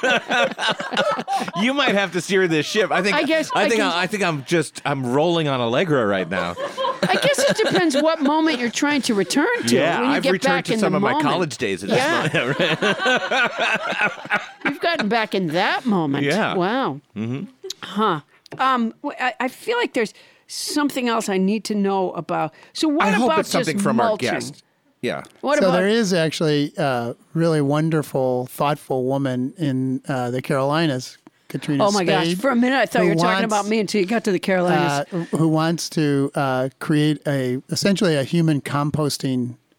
You might have to steer this ship. I think I guess I I think can- I, I think I'm just I'm rolling on Allegra right now. I guess it depends what moment you're trying to return to. Yeah, when you I've get returned back to in some the of my moment. college days at Yeah. this moment. Right? You've gotten back in that moment. Yeah. Wow. Mm-hmm. Huh. Um, w- I, I feel like there's something else I need to know about. So what I about hope it's something just from mulching? our guest. Yeah. What so about there is actually a really wonderful, thoughtful woman in uh, the Carolinas, Katrina Oh my gosh! Spade, For a minute, I thought who you were talking wants- about me until you got to the Carolinas. uh, who wants to uh, create a essentially a human composting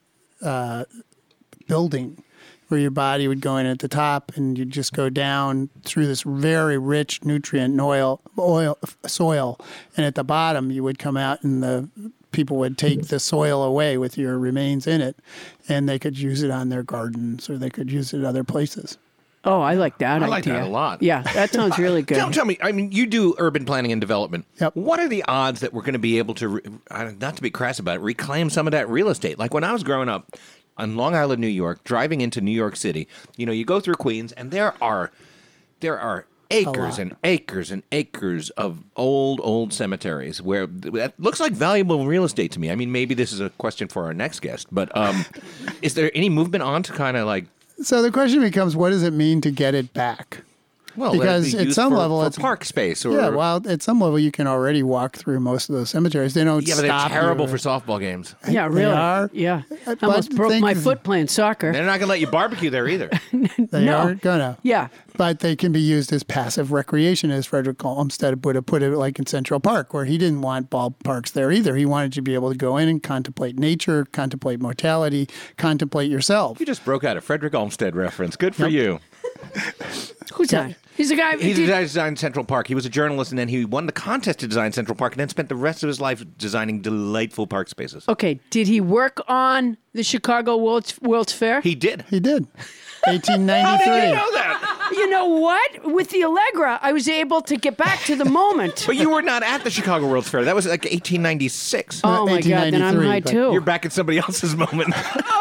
uh, building, where your body would go in at the top and you'd just go down through this very rich nutrient oil, oil soil. And at the bottom, you would come out and the people would take the soil away with your remains in it, and they could use it on their gardens or they could use it other places. Oh, I like that I idea. like that a lot. Yeah, that sounds really good. Tell, tell me, I mean, you do urban planning and development. Yep. What are the odds that we're going to be able to, re- not to be crass about it, reclaim some of that real estate? Like when I was growing up on Long Island, New York, driving into New York City, you know, you go through Queens, and there are there are acres and acres and acres of old, old cemeteries where that looks like valuable real estate to me. I mean, maybe this is a question for our next guest, but um, is there any movement on to kind of like... So the question becomes, what does it mean to get it back? Well, because be at used some for, level, for it's park space. Or, yeah. Well, at some level, you can already walk through most of those cemeteries. They don't yeah, but stop they're terrible you. for softball games. Yeah, They really. are. Yeah. I But almost broke think- my foot playing soccer. They're not going to let you barbecue there either. They No. aren't gonna. Yeah. But they can be used as passive recreation, as Frederick Olmsted would have put it, like in Central Park, where he didn't want ballparks there either. He wanted you to be able to go in and contemplate nature, contemplate mortality, contemplate yourself. You just broke out a Frederick Olmsted reference. Good for you. Who's that? He's a guy. He did- designed Central Park. He was a journalist, and then he won the contest to design Central Park, and then spent the rest of his life designing delightful park spaces. Okay, did he work on the Chicago World's, World's Fair? He did. He did. eighteen ninety-three. How did you know that? You know what? With the Allegra, I was able to get back to the moment. But you were not at the Chicago World's Fair. That was like eighteen ninety-six. Oh my God! Then I'm high but too. You're back at somebody else's moment.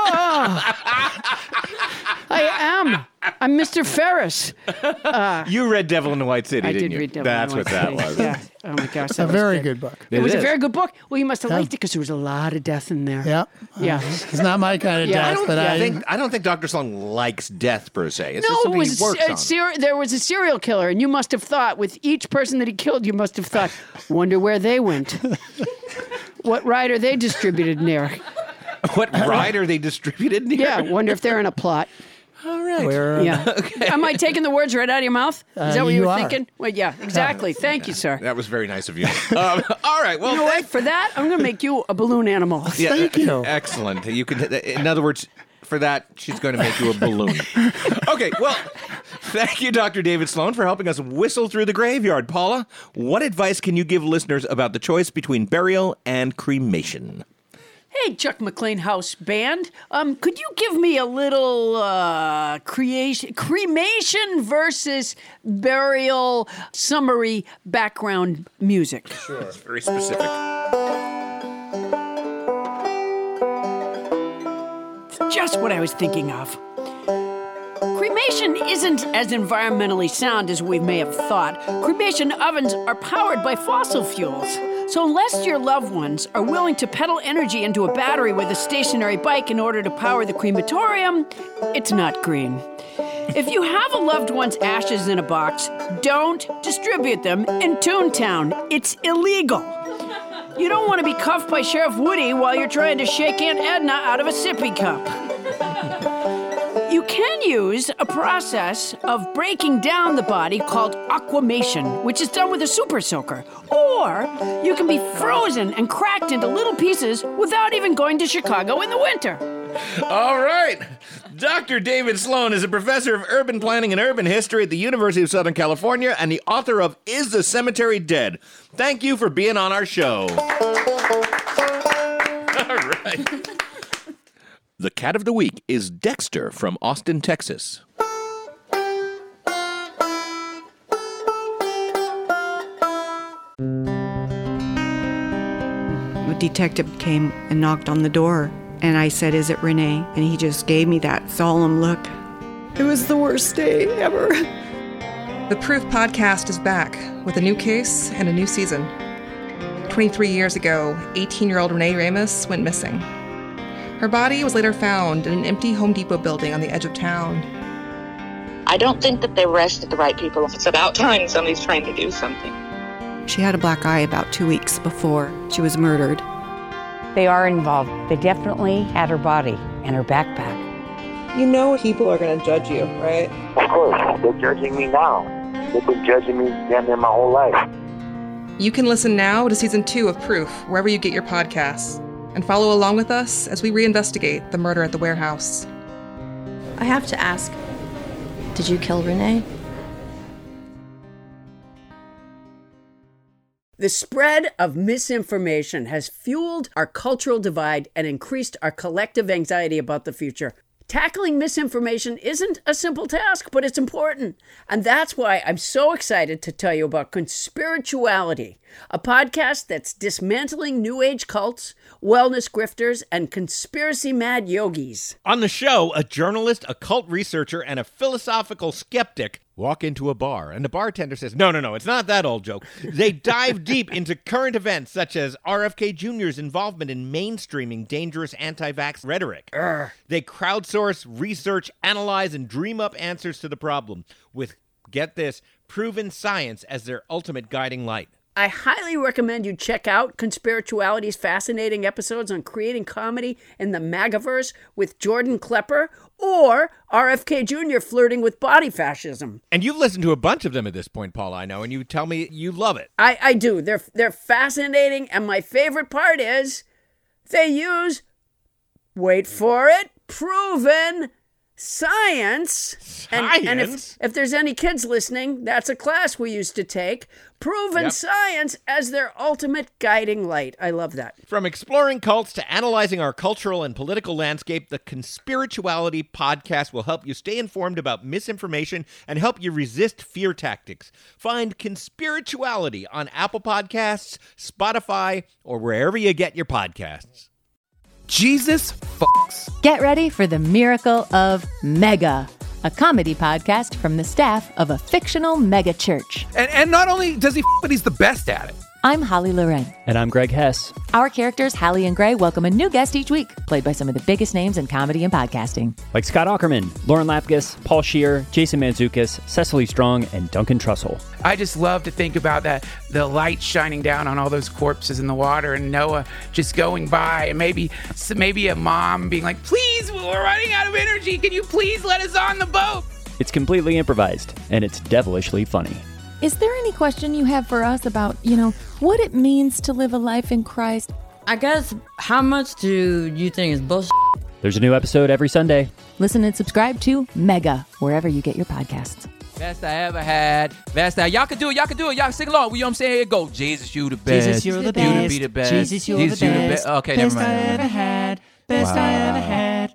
I am. I'm Mister Ferris. You read Devil in the White City, I didn't did you? read Devil That's in the what White that City. was. Yeah. Oh my gosh, It's that a was very good. good book. It, was is. a very good book. Well, you must have liked it because there was a lot of death in there. Yeah. Yeah. It's not my kind of Yeah, I death, don't but I, I think I don't think Doctor Sloan likes death per se. It's just No, it something was he works a, on. ser- there was a serial killer, and you must have thought, with each person that he killed, you must have thought, wonder where they went. What ride are they distributed near? What ride are they distributed near? Yeah, wonder if they're in a plot. All right. Where, Yeah. Am I taking the words right out of your mouth? Is Uh, that what you, you were are. thinking? Well, yeah, exactly. Thank you, sir. That was very nice of you. um, all right. Well, You know what? thank- For that, I'm going to make you a balloon animal. Yeah, Thank you. Excellent. You can. In other words, for that, she's going to make you a balloon. Okay. Well, thank you, Doctor David Sloan, for helping us whistle through the graveyard. Paula, what advice can you give listeners about the choice between burial and cremation? Hey, Chuck McLean House Band, um, could you give me a little uh, creation, cremation versus burial summary background music? Sure. It's very specific. Just what I was thinking of. Cremation isn't as environmentally sound as we may have thought. Cremation ovens are powered by fossil fuels. So unless your loved ones are willing to pedal energy into a battery with a stationary bike in order to power the crematorium, it's not green. If you have a loved one's ashes in a box, don't distribute them in Toontown. It's illegal. You don't want to be cuffed by Sheriff Woody while you're trying to shake Aunt Edna out of a sippy cup. You can use a process of breaking down the body called aquamation, which is done with a super soaker. Or you can be frozen and cracked into little pieces without even going to Chicago in the winter. All right. Doctor David Sloan is a professor of urban planning and urban history at the University of Southern California and the author of Is the Cemetery Dead? Thank you for being on our show. All right. The cat of the week is Dexter from Austin, Texas. A detective came and knocked on the door, and I said, "Is it Renee?" And he just gave me that solemn look. It was the worst day ever. The Proof podcast is back with a new case and a new season. twenty-three years ago, eighteen-year-old Renee Ramos went missing. Her body was later found in an empty Home Depot building on the edge of town. I don't think that they arrested the right people. It's about time somebody's trying to do something. She had a black eye about two weeks before she was murdered. They are involved. They definitely had her body and her backpack. You know people are going to judge you, right? Of course. They're judging me now. They've been judging me damn near my whole life. You can listen now to season two of Proof, wherever you get your podcasts. and follow along with us as we reinvestigate the murder at the warehouse. I have to ask, did you kill Renee? The spread of misinformation has fueled our cultural divide and increased our collective anxiety about the future. Tackling misinformation isn't a simple task, but it's important. And that's why I'm so excited to tell you about Conspirituality, a podcast that's dismantling New Age cults, wellness grifters, and conspiracy-mad yogis. On the show, a journalist, a cult researcher, and a philosophical skeptic walk into a bar, and the bartender says, no, no, no, it's not that old joke. They dive deep into current events such as R F K Junior's involvement in mainstreaming dangerous anti-vax rhetoric. Urgh. They crowdsource, research, analyze, and dream up answers to the problem with, get this, proven science as their ultimate guiding light. I highly recommend you check out Conspirituality's fascinating episodes on creating comedy in the MAGAverse with Jordan Klepper, or R F K Junior flirting with body fascism. And you've listened to a bunch of them at this point, Paula, I know, and you tell me you love it. I, I do. They're, they're fascinating, and my favorite part is they use, wait for it, proven science. Science? And, and if, if there's any kids listening, that's a class we used to take. Proven yep. science as their ultimate guiding light. I love that. From exploring cults to analyzing our cultural and political landscape, the Conspirituality podcast will help you stay informed about misinformation and help you resist fear tactics. Find Conspirituality on Apple Podcasts, Spotify, or wherever you get your podcasts. Jesus fucks. Get ready for the miracle of Mega, a comedy podcast from the staff of a fictional mega church. And, and not only does he f***, but he's the best at it. I'm Holly Loren. And I'm Greg Hess. Our characters, Hallie and Gray, welcome a new guest each week, played by some of the biggest names in comedy and podcasting. Like Scott Aukerman, Lauren Lapkus, Paul Scheer, Jason Mantzoukas, Cecily Strong, and Duncan Trussell. I just love to think about that, the light shining down on all those corpses in the water and Noah just going by, and maybe maybe a mom being like, please, we're running out of energy. Can you please let us on the boat? It's completely improvised, and it's devilishly funny. Is there any question you have for us about, you know, what it means to live a life in Christ? I guess, how much do you think is bullshit? There's a new episode every Sunday. Listen and subscribe to Mega, wherever you get your podcasts. Best I ever had. Best I... Y'all can do it. Y'all can do it. Y'all can sing along. You know what I'm saying? Here go. Jesus, you the best. Jesus, you're the best. You be the best. Jesus, you're Jesus, the best. You the be- okay, best never mind. I ever had. Best wow. I ever had.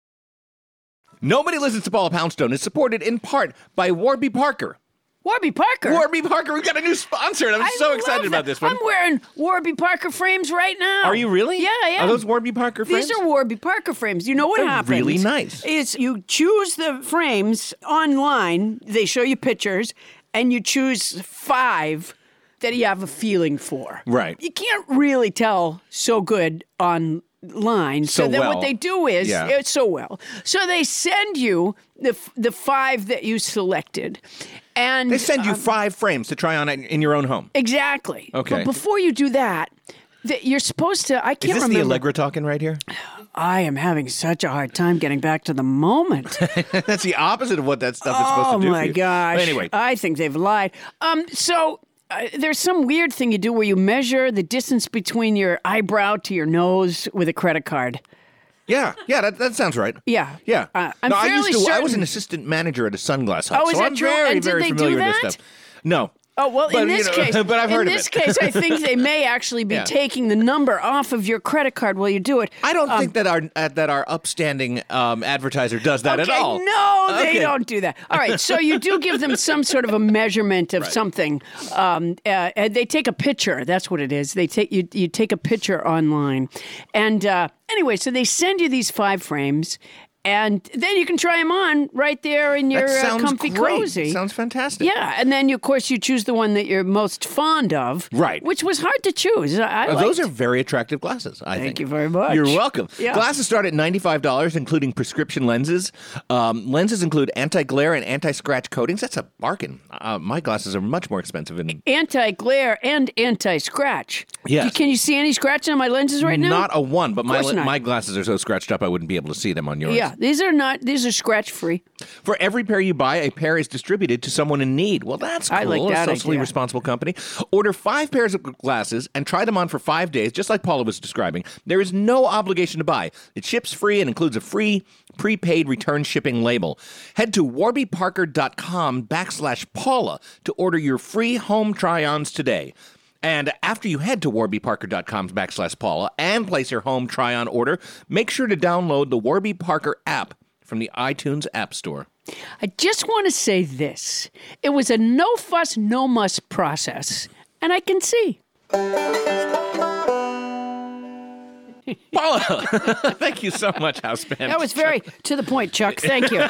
Nobody Listens to Paula Poundstone is supported in part by Warby Parker. Warby Parker? Warby Parker, we've got a new sponsor, and I'm I so excited that. about this one. I'm wearing Warby Parker frames right now. Are you really? Yeah, I am. Are those Warby Parker frames? These are Warby Parker frames. You know what They're happens? really nice. Is you choose the frames online, they show you pictures, and you choose five that you have a feeling for. Right. You can't really tell so good on line. So, So then well. what they do is, Yeah. it's so well. So they send you the the five that you selected. And They send you um, five frames to try on in in your own home. Exactly. Okay. But before you do that, that you're supposed to, I Is can't this remember. the Allegra talking right here? I am having such a hard time getting back to the moment. That's the opposite of what that stuff is supposed Oh to do for my you. gosh. But anyway. I think they've lied. Um, so uh, there's some weird thing you do where you measure the distance between your eyebrow to your nose with a credit card. Yeah, yeah, that, that sounds right. Yeah. Yeah. Uh, I'm no, I fairly used to, I was certain- an assistant manager at a sunglass hut, Oh, is so that I'm true? very, And did very they do familiar with that? this stuff. No. Oh, well, But, in you this know, case, but I've heard in of this it. case, I think they may actually be Yeah. taking the number off of your credit card while you do it. I don't Um, think that our uh, that our upstanding um, advertiser does that okay, at all. No, they Okay. don't do that. All right, so you do give them some sort of a measurement of Right. something. Um, uh, and they take a picture. That's what it is. They take you. You take a picture online, and uh, anyway, so they send you these five frames. And then you can try them on right there in your That uh, sounds comfy great. cozy. Sounds fantastic. Yeah, and then you, of course you choose the one that you're most fond of. Right. Which was hard to choose. I, I Uh, those liked- are very attractive glasses, I think. Thank you very much. You're welcome. Yeah. Glasses start at ninety-five dollars, including prescription lenses. Um, lenses include anti-glare and anti-scratch coatings. That's a bargain. Uh, my glasses are much more expensive. And Anti-glare and anti-scratch. Yes. Can you see any scratch on my lenses right now? Not a one, but my Of course not. my glasses are so scratched up I wouldn't be able to see them on yours. Yeah, Yeah, these are not, these are scratch free. For every pair you buy, a pair is distributed to someone in need. Well, that's cool. I like that A socially idea. responsible company. Order five pairs of glasses and try them on for five days, just like Paula was describing. There is no obligation to buy. It ships free and includes a free prepaid return shipping label. Head to warbyparker.com backslash Paula to order your free home try-ons today. And after you head to warbyparker.com backslash Paula and place your home try-on order, make sure to download the Warby Parker app from the iTunes App Store. I just want to say this. It was a no fuss, no muss process, and I can see. Paula, thank you so much, House Band. That was very to the point, Chuck. Thank you.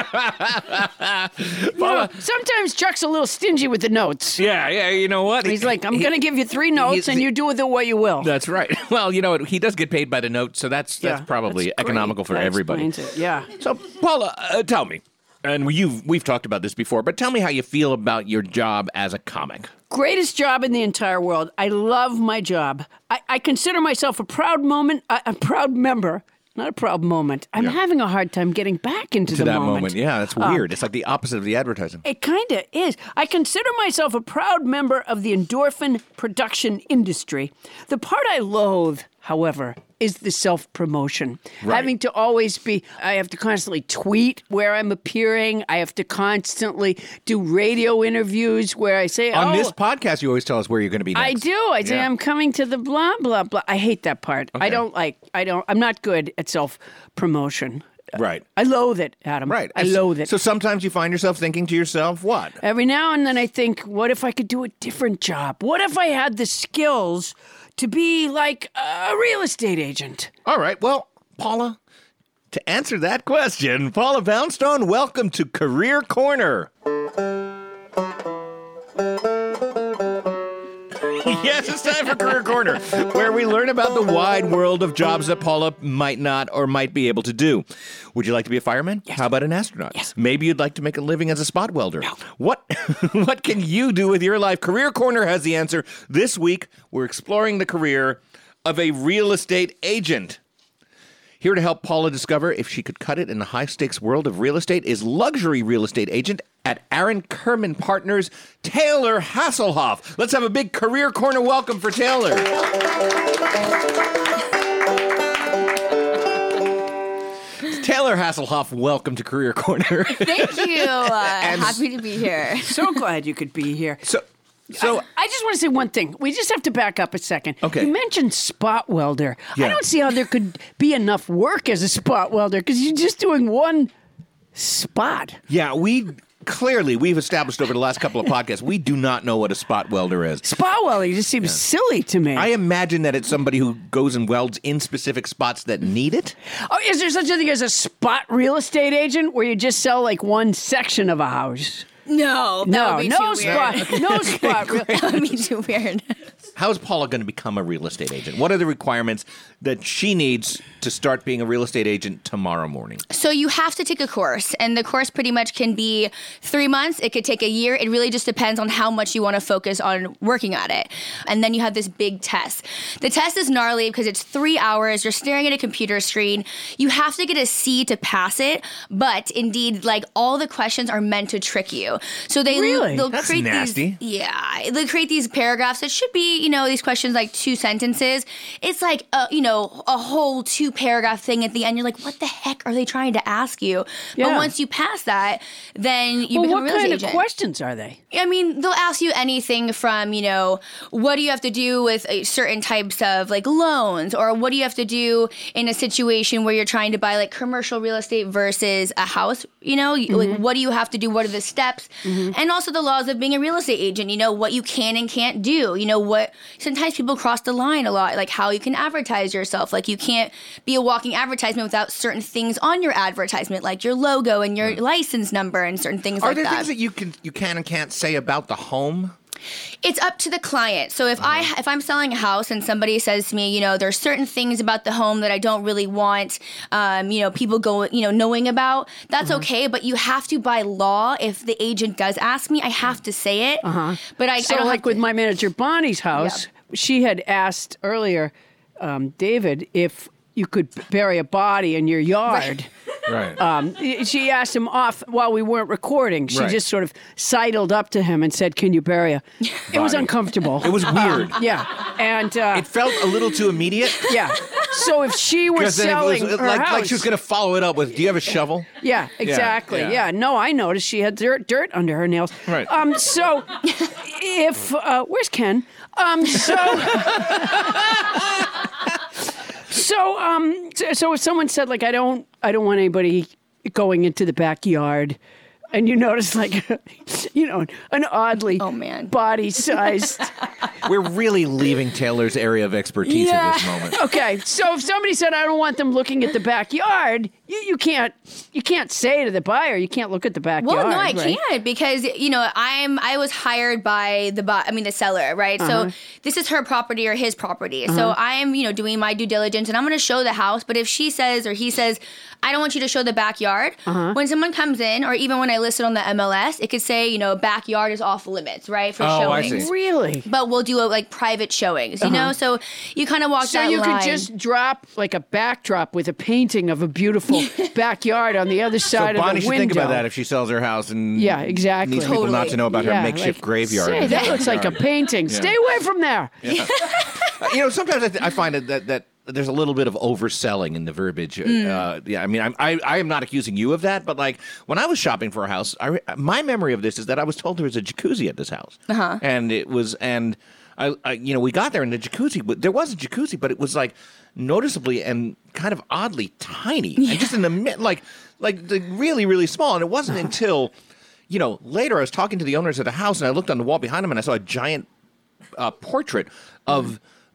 you know, sometimes Chuck's a little stingy with the notes. Yeah, yeah, you know what? He's like, I'm going to give you three notes, and you do with it what you will. That's right. Well, you know what? He does get paid by the note, so that's that's Yeah, probably that's economical great. for That everybody. explains it, yeah. So, Paula, uh, tell me, and you've we've talked about this before, but tell me how you feel about your job as a comic. Greatest job in the entire world. I love my job. I, I consider myself a proud moment, a, a proud member, not a proud moment. I'm Yeah. having a hard time getting back into To the that moment. moment. Yeah, that's Um, weird. It's like the opposite of the advertising. It kind of is. I consider myself a proud member of the endorphin production industry. The part I loathe, however, is the self-promotion. Right. Having to always be, I have to constantly tweet where I'm appearing. I have to constantly do radio interviews where I say, On oh, this podcast, you always tell us where you're going to be next. I do. I say Yeah. I'm coming to the blah, blah, blah. I hate that part. I Okay. don't like, I don't, I'm not good at self-promotion. Right. I loathe it, Adam. Right. I loathe it. So sometimes you find yourself thinking to yourself, what? Every now and then I think, what if I could do a different job? What if I had the skills to be like a real estate agent? All right. Well, Paula, to answer that question, Paula Poundstone, welcome to Career Corner. Yes, it's time for Career Corner, where we learn about the wide world of jobs that Paula might not or might be able to do. Would you like to be a fireman? Yes. How about an astronaut? Yes. Maybe you'd like to make a living as a spot welder. No. What, what can you do with your life? Career Corner has the answer. This week, we're exploring the career of a real estate agent. Here to help Paula discover if she could cut it in the high-stakes world of real estate is luxury real estate agent at Aaron Kerman Partners, Taylor Hasselhoff. Let's have a big Career Corner welcome for Taylor. Taylor Hasselhoff, welcome to Career Corner. Thank you. Uh, And- happy to be here. So glad you could be here. So, so I, I just want to say one thing. We just have to back up a second. Okay. You mentioned spot welder. Yeah. I don't see how there could be enough work as a spot welder because you're just doing one spot. yeah, we clearly we've established over the last couple of podcasts we do not know what a spot welder is. Spot welding just seems silly to me. I imagine that it's somebody who goes and welds in specific spots that need it. Oh, is there such a thing as a spot real estate agent where you just sell like one section of a house? No, that No, would be no too spot, weird. no spot. real- That would be too weird. How is Paula going to become a real estate agent? What are the requirements that she needs to start being a real estate agent tomorrow morning? So you have to take a course, and the course pretty much can be three months. It could take a year. It really just depends on how much you want to focus on working at it. And then you have this big test. The test is gnarly because it's three hours. You're staring at a computer screen. You have to get a C to pass it, but indeed, like all the questions are meant to trick you. So they Really? they'll That's create nasty. these yeah they create these paragraphs that should be, you know, these questions like two sentences. It's like a, you know, a whole two paragraph thing at the end. You're like, what the heck are they trying to ask you? Yeah. But once you pass that, then you well, become what a real kind estate of agent. questions are they? I mean, they'll ask you anything from, you know, what do you have to do with uh, certain types of like loans, or what do you have to do in a situation where you're trying to buy like commercial real estate versus a house, you know, Mm-hmm. like what do you have to do? What are the steps? And also the laws of being a real estate agent, you know, what you can and can't do, you know, what sometimes people cross the line a lot, like how you can advertise yourself. Like you can't be a walking advertisement without certain things on your advertisement, like your logo and your license number and certain things Are like there that. things that you can you can and can't say about the home? It's up to the client. So if I if I'm selling a house and somebody says to me, you know, there's certain things about the home that I don't really want, um, you know, people go, you know, knowing about, that's okay. But you have to, by law, if the agent does ask me, I have to say it. Uh-huh. But I, so I don't like have with to, my manager Bonnie's house, she had asked earlier, um, David, if you could bury a body in your yard. Right. Um, she asked him off while we weren't recording. She Right. just sort of sidled up to him and said, "Can you bury her?" It was Body. uncomfortable. It was weird. Um, yeah, and uh, It felt a little too immediate. yeah. So if she were 'Cause then it selling was, her like, house, like she was going to follow it up with, "Do you have a shovel?" yeah, exactly. yeah. Yeah, no, I noticed she had dirt, dirt under her nails. Right. Um. So if uh, where's Ken? Um. So. So, um, so, so if someone said, like, I don't, I don't want anybody going into the backyard, and you notice, like, you know, an oddly Oh, man. body-sized. We're really leaving Taylor's area of expertise at this moment. Okay, so if somebody said, I don't want them looking at the backyard, you, you can't, you can't say to the buyer, you can't look at the backyard. Well, no, I right? can't because you know I'm I was hired by the bu- I mean the seller, right? Uh-huh. So this is her property or his property. So Uh-huh. I'm you know doing my due diligence and I'm going to show the house. But if she says or he says, I don't want you to show the backyard, Uh-huh. when someone comes in or even when I list it on the M L S, it could say you know backyard is off limits, right, for Oh, I showings. see. Really? But we'll do a, like private showings, you Uh-huh. know. So you kind of walk So that you line. could just drop like a backdrop with a painting of a beautiful backyard on the other So side Bonnie of the should window. think about that if she sells her house and Yeah, exactly. needs people not Totally. to know about her Yeah, makeshift like, graveyard. Say, in the that looks like a backyard. painting. Yeah. Stay away from there. Yeah. Uh, you know, sometimes I, th- I find it that that there's a little bit of overselling in the verbiage. Mm. Uh, yeah, I mean, I'm, I I am not accusing you of that, but like when I was shopping for a house, I re- my memory of this is that I was told there was a jacuzzi at this house, Uh-huh. and it was and. I, I, you know, we got there and the jacuzzi, but there was a jacuzzi, but it was like noticeably and kind of oddly tiny, and just in the mid, like, like the really, really small. And it wasn't until, you know, later I was talking to the owners of the house, and I looked on the wall behind them, and I saw a giant uh, portrait of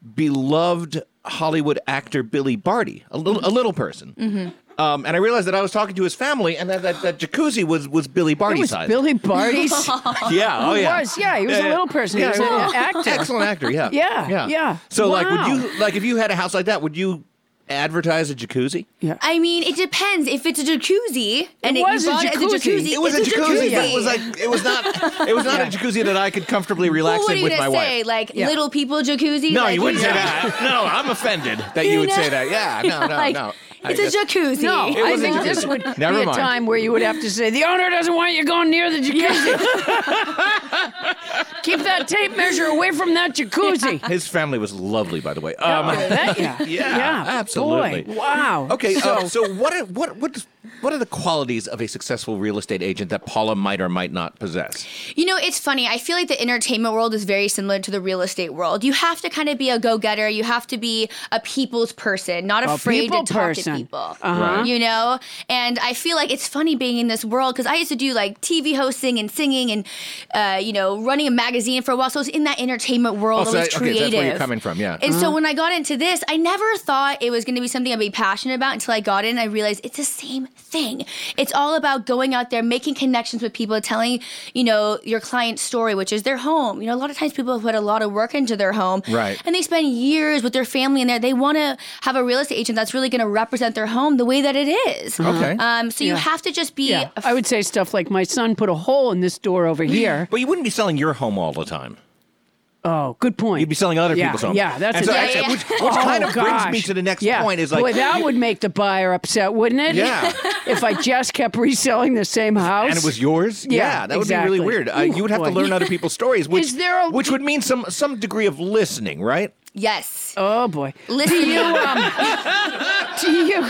beloved Hollywood actor Billy Barty, a little, a little person. Mm-hmm. Um, and I realized that I was talking to his family, and that that, that jacuzzi was was Billy Barty's It was size. Billy Barty's. Yeah, oh He yeah. was, yeah, he was Yeah, a yeah. little person. He Yeah, was yeah. an actor. Excellent actor, yeah. Yeah, yeah. yeah. So like would Wow. you like if you had a house like that, would you advertise a jacuzzi? Yeah. I mean, it depends. If it's a jacuzzi and It it, was you a bought it as a jacuzzi. jacuzzi, It was a it's jacuzzi, but it was like it was not it was not Yeah. a jacuzzi that I could comfortably relax Well, what are in you with gonna my say? wife. Like Yeah. little people jacuzzi? No, like, you wouldn't say know? that. No, I'm offended that you, You would know? say that. Yeah, no, no, Like, no. I It's a just- jacuzzi. No, It I was a think jacuzzi. this would Never be a mind. time where you would have to say, the owner doesn't want you going near the jacuzzi. Keep that tape measure away from that jacuzzi. His family was lovely, by the way. Oh, Um, that- yeah. yeah, Yeah, absolutely. boy, wow. Okay, So- uh, so what are, what what is, what are the qualities of a successful real estate agent that Paula might or might not possess? You know, it's funny. I feel like the entertainment world is very similar to the real estate world. You have to kind of be a go-getter. You have to be a people's person, not A afraid to people talk person. to people. Uh-huh. You know? And I feel like it's funny being in this world because I used to do like T V hosting and singing and, uh, you know, running a magazine for a while. So I was in that entertainment world. Oh, so I was that- okay, creative. that's where you're coming from, yeah. And so Uh-huh. when I got into this, I never thought it was going to be something I'd be passionate about until I got in and I realized it's the same thing. It's all about going out there, making connections with people, telling, you know, your client's story, which is their home. You know, a lot of times people put a lot of work into their home. Right. And they spend years with their family in there. They want to have a real estate agent that's really going to represent their home the way that it is. Okay. Um, so you Yeah. have to just be Yeah, a I would say stuff like, my son put a hole in this door over here. But you wouldn't be selling your home all the time. Oh, good point. You'd be selling other yeah, people's homes. Yeah, that's And a so Yeah, actually, yeah. which, which Oh, kind of brings gosh. me to the next yeah. point is like Boy, that you- would make the buyer upset, wouldn't it? Yeah. If I just kept reselling the same house. and it was yours. Yeah, that would exactly. be really weird. Uh, Ooh, you would have boy. to learn other people's stories, which Is there a- which would mean some some degree of listening, right? yes. Oh boy. Listen, Do you um do you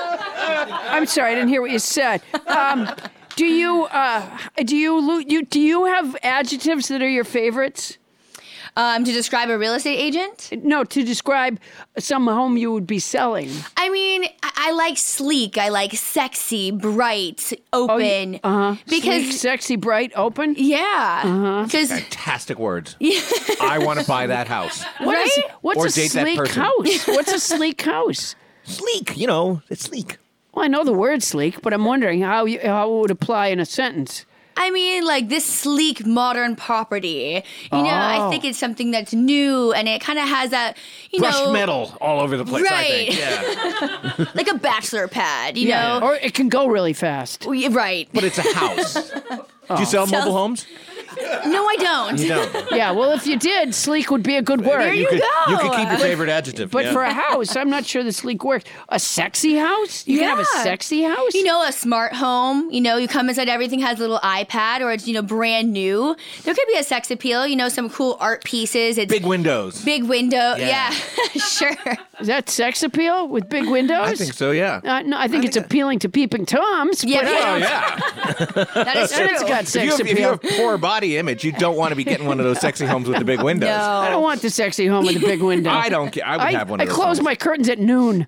I'm sorry, I didn't hear what you said. Um do you uh do you lo- you do you have adjectives that are your favorites? um, to describe a real estate agent. No, to describe some home you would be selling. I mean, I, I like sleek. I like sexy, bright, open. Uh-huh. Because Sleek, sexy, bright, open. yeah, Uh-huh. because Fantastic words. I want to buy that house. What is- Right? what's Or a date that sleek person. house? What's a sleek house? Sleek, you know, it's sleek. Well, I know the word sleek, but I'm wondering how you, how it would apply in a sentence. I mean, like this sleek modern property. You know, I Oh. think it's something that's new and it kind of has that, you Brushed know, metal all over the place, I think. Right. Yeah. like a bachelor pad. You Yeah, know, or it can go really fast. Well, yeah, right? But it's a house. Do you sell Sells- mobile homes? No, I don't. You don't. Yeah, well, if you did, sleek would be a good word. There you, could, go. You could keep your But- favorite adjective. But yeah. for a house, I'm not sure the sleek works. A sexy house? You can have a Yeah. sexy house? You know, a smart home. You know, you come inside, everything has a little iPad, or it's, you know, brand new. There could be a sex appeal. You know, some cool art pieces. It's Big windows. Big window. Yeah. Yeah, sure. Is that sex appeal with big windows? I think so, yeah. Uh, no, I think it's appealing to peeping Toms. Yeah, but I yeah. don't- Oh, yeah. That is true. It's got If you, sex have, if you appeal. have poor body image, you don't want to be getting one of those sexy homes with the big windows. I don't want the sexy home with a big window. I don't care. I would have one of I those close homes. my curtains at noon.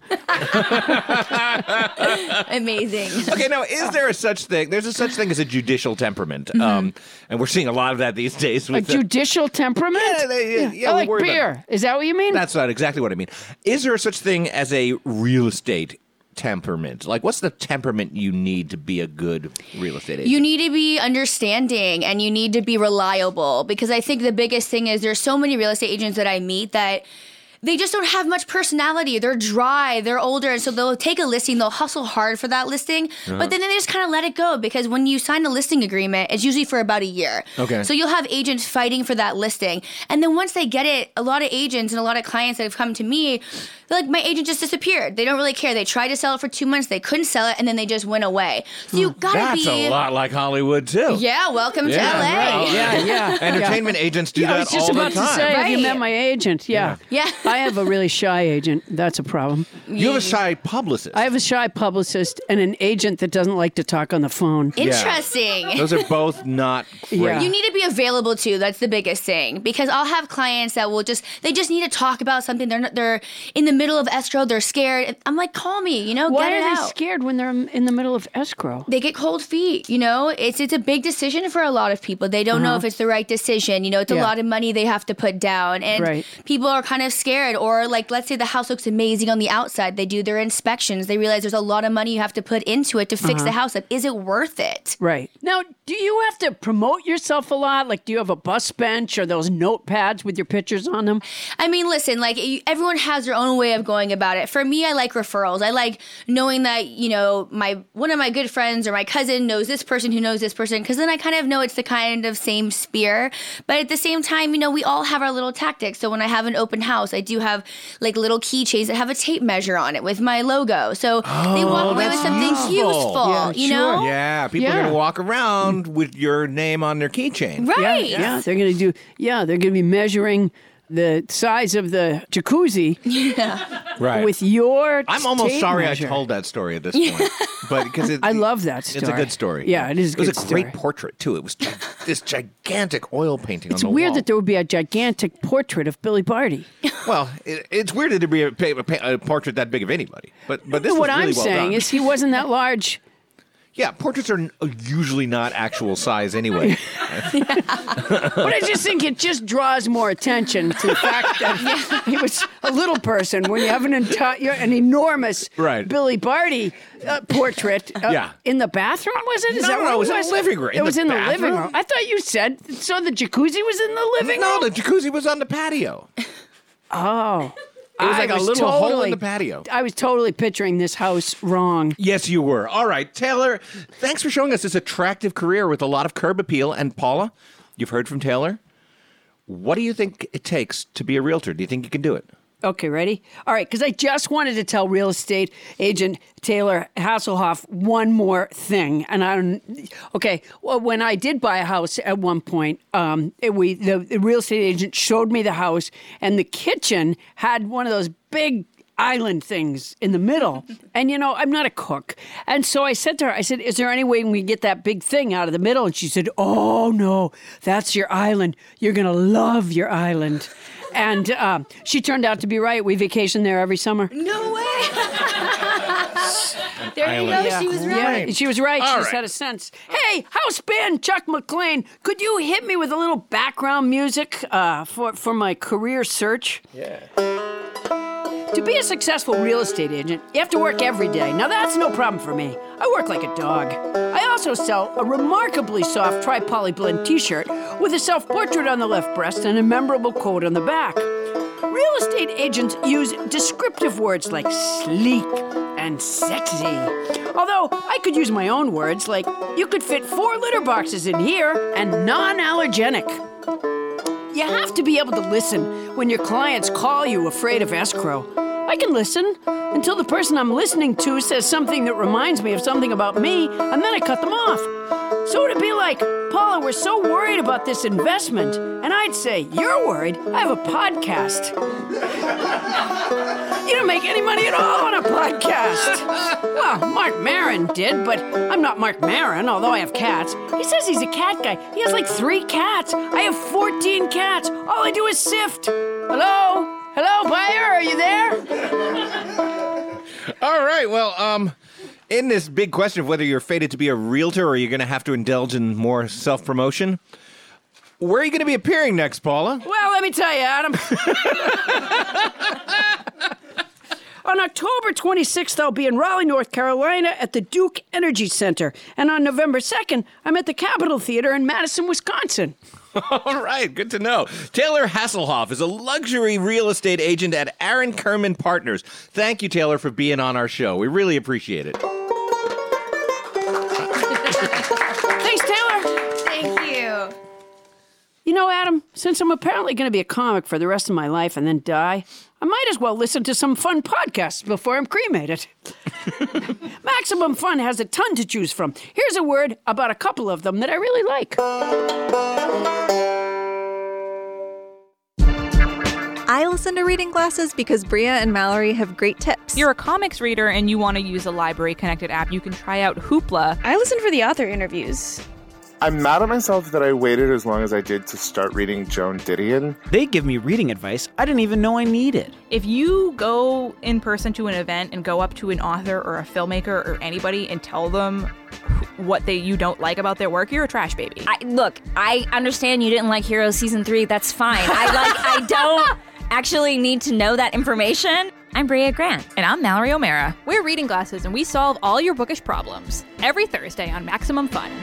Amazing. Okay, now is there a such thing? There's a such thing as a judicial temperament, Mm-hmm. um, and we're seeing a lot of that these days. A With the- judicial temperament? Yeah, they- yeah, yeah, I we like worry about- beer. Is that what you mean? That's not exactly what I mean. Is there such thing as a real estate temperament? Like, what's the temperament you need to be a good real estate agent? You need to be understanding and you need to be reliable, because I think the biggest thing is there's so many real estate agents that I meet that they just don't have much personality. They're dry, they're older, and so they'll take a listing, they'll hustle hard for that listing, Uh-huh. but then they just kind of let it go, because when you sign a listing agreement, it's usually for about a year. Okay. So you'll have agents fighting for that listing. And then once they get it, a lot of agents and a lot of clients that have come to me, they're like, my agent just disappeared. They don't really care. They tried to sell it for two months, they couldn't sell it, and then they just went away. So you gotta That's be... a lot like Hollywood, too. Yeah, welcome Yeah, to L A. right. Yeah, yeah. Entertainment agents do yeah, that I was just all about the time. to say, have you Right. met my agent? Yeah. Yeah. I have a really shy agent. That's a problem. You have a shy publicist. I have a shy publicist and an agent that doesn't like to talk on the phone. Interesting. Those are both not great. Yeah. You need to be available too. That's the biggest thing, because I'll have clients that will just they just need to talk about something. They're not, they're in the middle of escrow. They're scared. I'm like, call me. You know, Why get it are they out. scared when they're in the middle of escrow? They get cold feet. You know, it's it's a big decision for a lot of people. They don't know Uh-huh. if it's the right decision. You know, it's Yeah. a lot of money they have to put down, and Right. people are kind of scared. Or like, let's say the house looks amazing on the outside. They do their inspections. They realize there's a lot of money you have to put into it to fix Uh-huh. the house up. Is it worth it? Right. Now, do you have to promote yourself a lot? Like, do you have a bus bench or those notepads with your pictures on them? I mean, listen, like you- everyone has their own way of going about it. For me, I like referrals. I like knowing that, you know, my one of my good friends or my cousin knows this person who knows this person, because then I kind of know it's the kind of same spear. But at the same time, you know, we all have our little tactics. So when I have an open house, I do have like little keychains that have a tape measure on it with my logo. So they walk away with that's something useful. useful, Yeah, you sure. know? Yeah, people are Yeah. going to walk around with your name on their keychain. Right. Yeah, yeah, they're going to do. Yeah, they're going to be measuring the size of the jacuzzi Right. with your. I'm almost tape sorry measure. I told that story at this point, but because it, I love that It's a story. good story. Yeah, it is a It was good a great story. portrait too. It was gi- this gigantic oil painting It's on the weird wall. that there would be a gigantic portrait of Billy Barty. Well, it, it's weird that there be a, pa- a, pa- a portrait that big of anybody, but but this what was really I'm well saying done. is he wasn't that large. Yeah, portraits are n- usually not actual size anyway. But I just think it just draws more attention to the fact that he was a little person when you have an entire, an enormous Right. Billy Barty uh, portrait. Uh, Yeah. In the bathroom, was it? Is No, that no, what it was in the was? living room. It In was the in the living bathroom? room. I thought you said so. The jacuzzi was in the living No, room. the jacuzzi was on the patio. Oh. It was I like a little totally, hole in the patio. I was totally picturing this house wrong. Yes, you were. All right, Taylor, thanks for showing us this attractive career with a lot of curb appeal. And Paula, you've heard from Taylor. What do you think it takes to be a realtor? Do you think you can do it? Okay, ready? All right, because I just wanted to tell real estate agent Taylor Hasselhoff one more thing, and I don't. Okay, well, when I did buy a house at one point, um, it, we the, the real estate agent showed me the house, and the kitchen had one of those big island things in the middle. And, you know, I'm not a cook. And so I said to her, I said, is there any way we can get that big thing out of the middle? And she said, oh, no, that's your island. You're going to love your island. And uh, she turned out to be right. We vacation there every summer. No way. There you go. Yeah. She was Yeah, right. she was right. All she just right. had a sense. Hey, house band Chuck McLean, could you hit me with a little background music uh, for, for my career search? Yeah. To be a successful real estate agent, you have to work every day. Now, that's no problem for me. I work like a dog. I also sell a remarkably soft tri-poly blend t-shirt with a self-portrait on the left breast and a memorable quote on the back. real estate agents use descriptive words like sleek and sexy. Although I could use my own words like, you could fit four litter boxes in here and non-allergenic. You have to be able to listen when your clients call you afraid of escrow. I can listen until the person I'm listening to says something that reminds me of something about me, and then I cut them off. So it'd be like, Paula, we're so worried about this investment. And I'd say, you're worried? I have a podcast. You don't make any money at all on a podcast. Well, Mark Maron did, but I'm not Mark Maron, although I have cats. He says he's a cat guy. He has like three cats. I have fourteen cats. All I do is sift. Hello? Hello, buyer? Are you there? All right, well, um... in this big question of whether you're fated to be a realtor or you're going to have to indulge in more self-promotion, where are you going to be appearing next, Paula? Well, let me tell you, Adam. On October twenty-sixth, I'll be in Raleigh, North Carolina at the Duke Energy Center. And on November second, I'm at the Capitol Theater in Madison, Wisconsin. All right, good to know. Taylor Hasselhoff is a luxury real estate agent at Aaron Kerman Partners. Thank you, Taylor, for being on our show. We really appreciate it. Thanks, Taylor. Thank you. You know, Adam, since I'm apparently going to be a comic for the rest of my life and then die, I might as well listen to some fun podcasts before I'm cremated. Maximum Fun has a ton to choose from. Here's a word about a couple of them that I really like. I listen to Reading Glasses because Bria and Mallory have great tips. You're a comics reader and you want to use a library-connected app. You can try out Hoopla. I listen for the author interviews. I'm mad at myself that I waited as long as I did to start reading Joan Didion. They give me reading advice I didn't even know I needed. If you go in person to an event and go up to an author or a filmmaker or anybody and tell them what they you don't like about their work, you're a trash baby. I, look, I understand you didn't like Heroes Season three. That's fine. I like. I don't actually need to know that information. I'm Bria Grant. And I'm Mallory O'Mara. We're Reading Glasses, and we solve all your bookish problems every Thursday on Maximum Fun.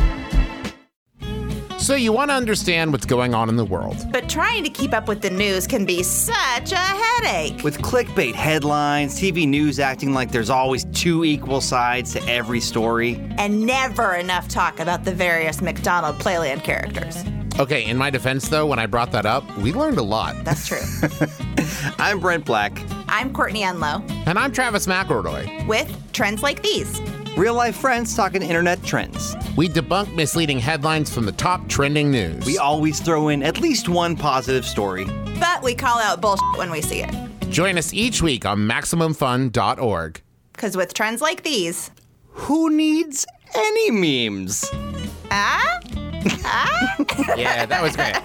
So you want to understand what's going on in the world. But trying to keep up with the news can be such a headache. With clickbait headlines, T V news acting like there's always two equal sides to every story. And never enough talk about the various McDonald Playland characters. Okay, in my defense, though, when I brought that up, we learned a lot. That's true. I'm Brent Black. I'm Courtney Unlow. And I'm Travis McElroy. With Trends Like These. Real-life friends talking internet trends. We debunk misleading headlines from the top trending news. We always throw in at least one positive story. But we call out bullshit when we see it. Join us each week on Maximum Fun dot org. Because with trends like these... Who needs any memes? Ah? Ah? Yeah, that was great.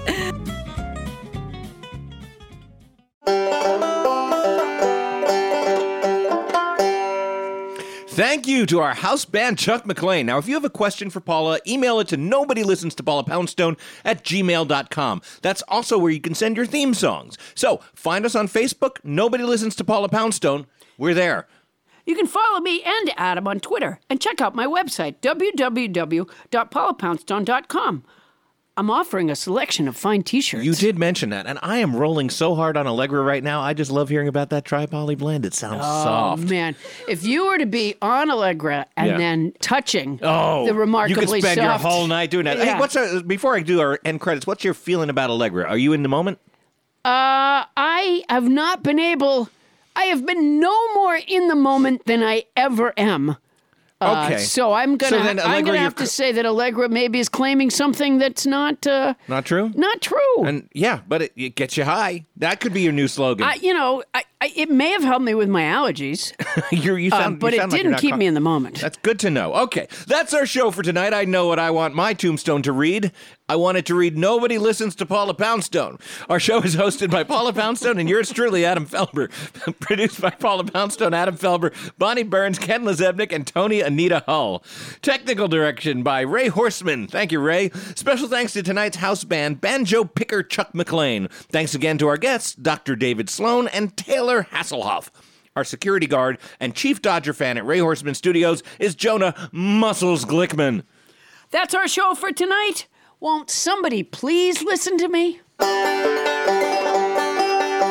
Thank you to our house band, Chuck McLean. Now, if you have a question for Paula, email it to nobody listens to Paula Poundstone at gmail dot com. That's also where you can send your theme songs. So, find us on Facebook, Nobody Listens to Paula Poundstone. We're there. You can follow me and Adam on Twitter and check out my website, w w w dot paula poundstone dot com. I'm offering a selection of fine t-shirts. You did mention that, and I am rolling so hard on Allegra right now. I just love hearing about that tri-poly blend. It sounds oh, soft. Oh, man. If you were to be on Allegra and yeah. then touching oh, the remarkably soft... you could spend soft, your whole night doing that. Yeah. Hey, what's our, before I do our end credits, what's your feeling about Allegra? Are you in the moment? Uh, I have not been able... I have been no more in the moment than I ever am. Uh, okay. So I'm gonna so then, Allegra, I'm gonna have you're... to say that Allegra maybe is claiming something that's not uh, not true. Not true. And yeah, but it, it gets you high. That could be your new slogan. I, you know, I, I, it may have helped me with my allergies. You're, you sound, uh, but you it sound like didn't keep con- me in the moment. That's good to know. Okay, that's our show for tonight. I know what I want my tombstone to read. I want it to read, Nobody Listens to Paula Poundstone. Our show is hosted by Paula Poundstone and yours truly, Adam Felber. Produced by Paula Poundstone, Adam Felber, Bonnie Burns, Ken Lezebnik, and Tony Anita Hull. Technical direction by Ray Horseman. Thank you, Ray. Special thanks to tonight's house band, banjo picker Chuck McLean. Thanks again to our guests, Doctor David Sloan and Taylor Hasselhoff. Our security guard and chief Dodger fan at Ray Horseman Studios is Jonah Muscles Glickman. That's our show for tonight. Won't somebody please listen to me?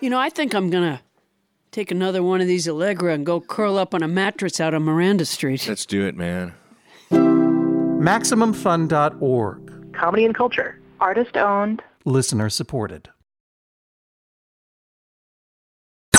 You know, I think I'm going to take another one of these Allegra and go curl up on a mattress out on Miranda Street. Let's do it, man. Maximum Fun dot org. Comedy and culture. Artist owned. Listener supported.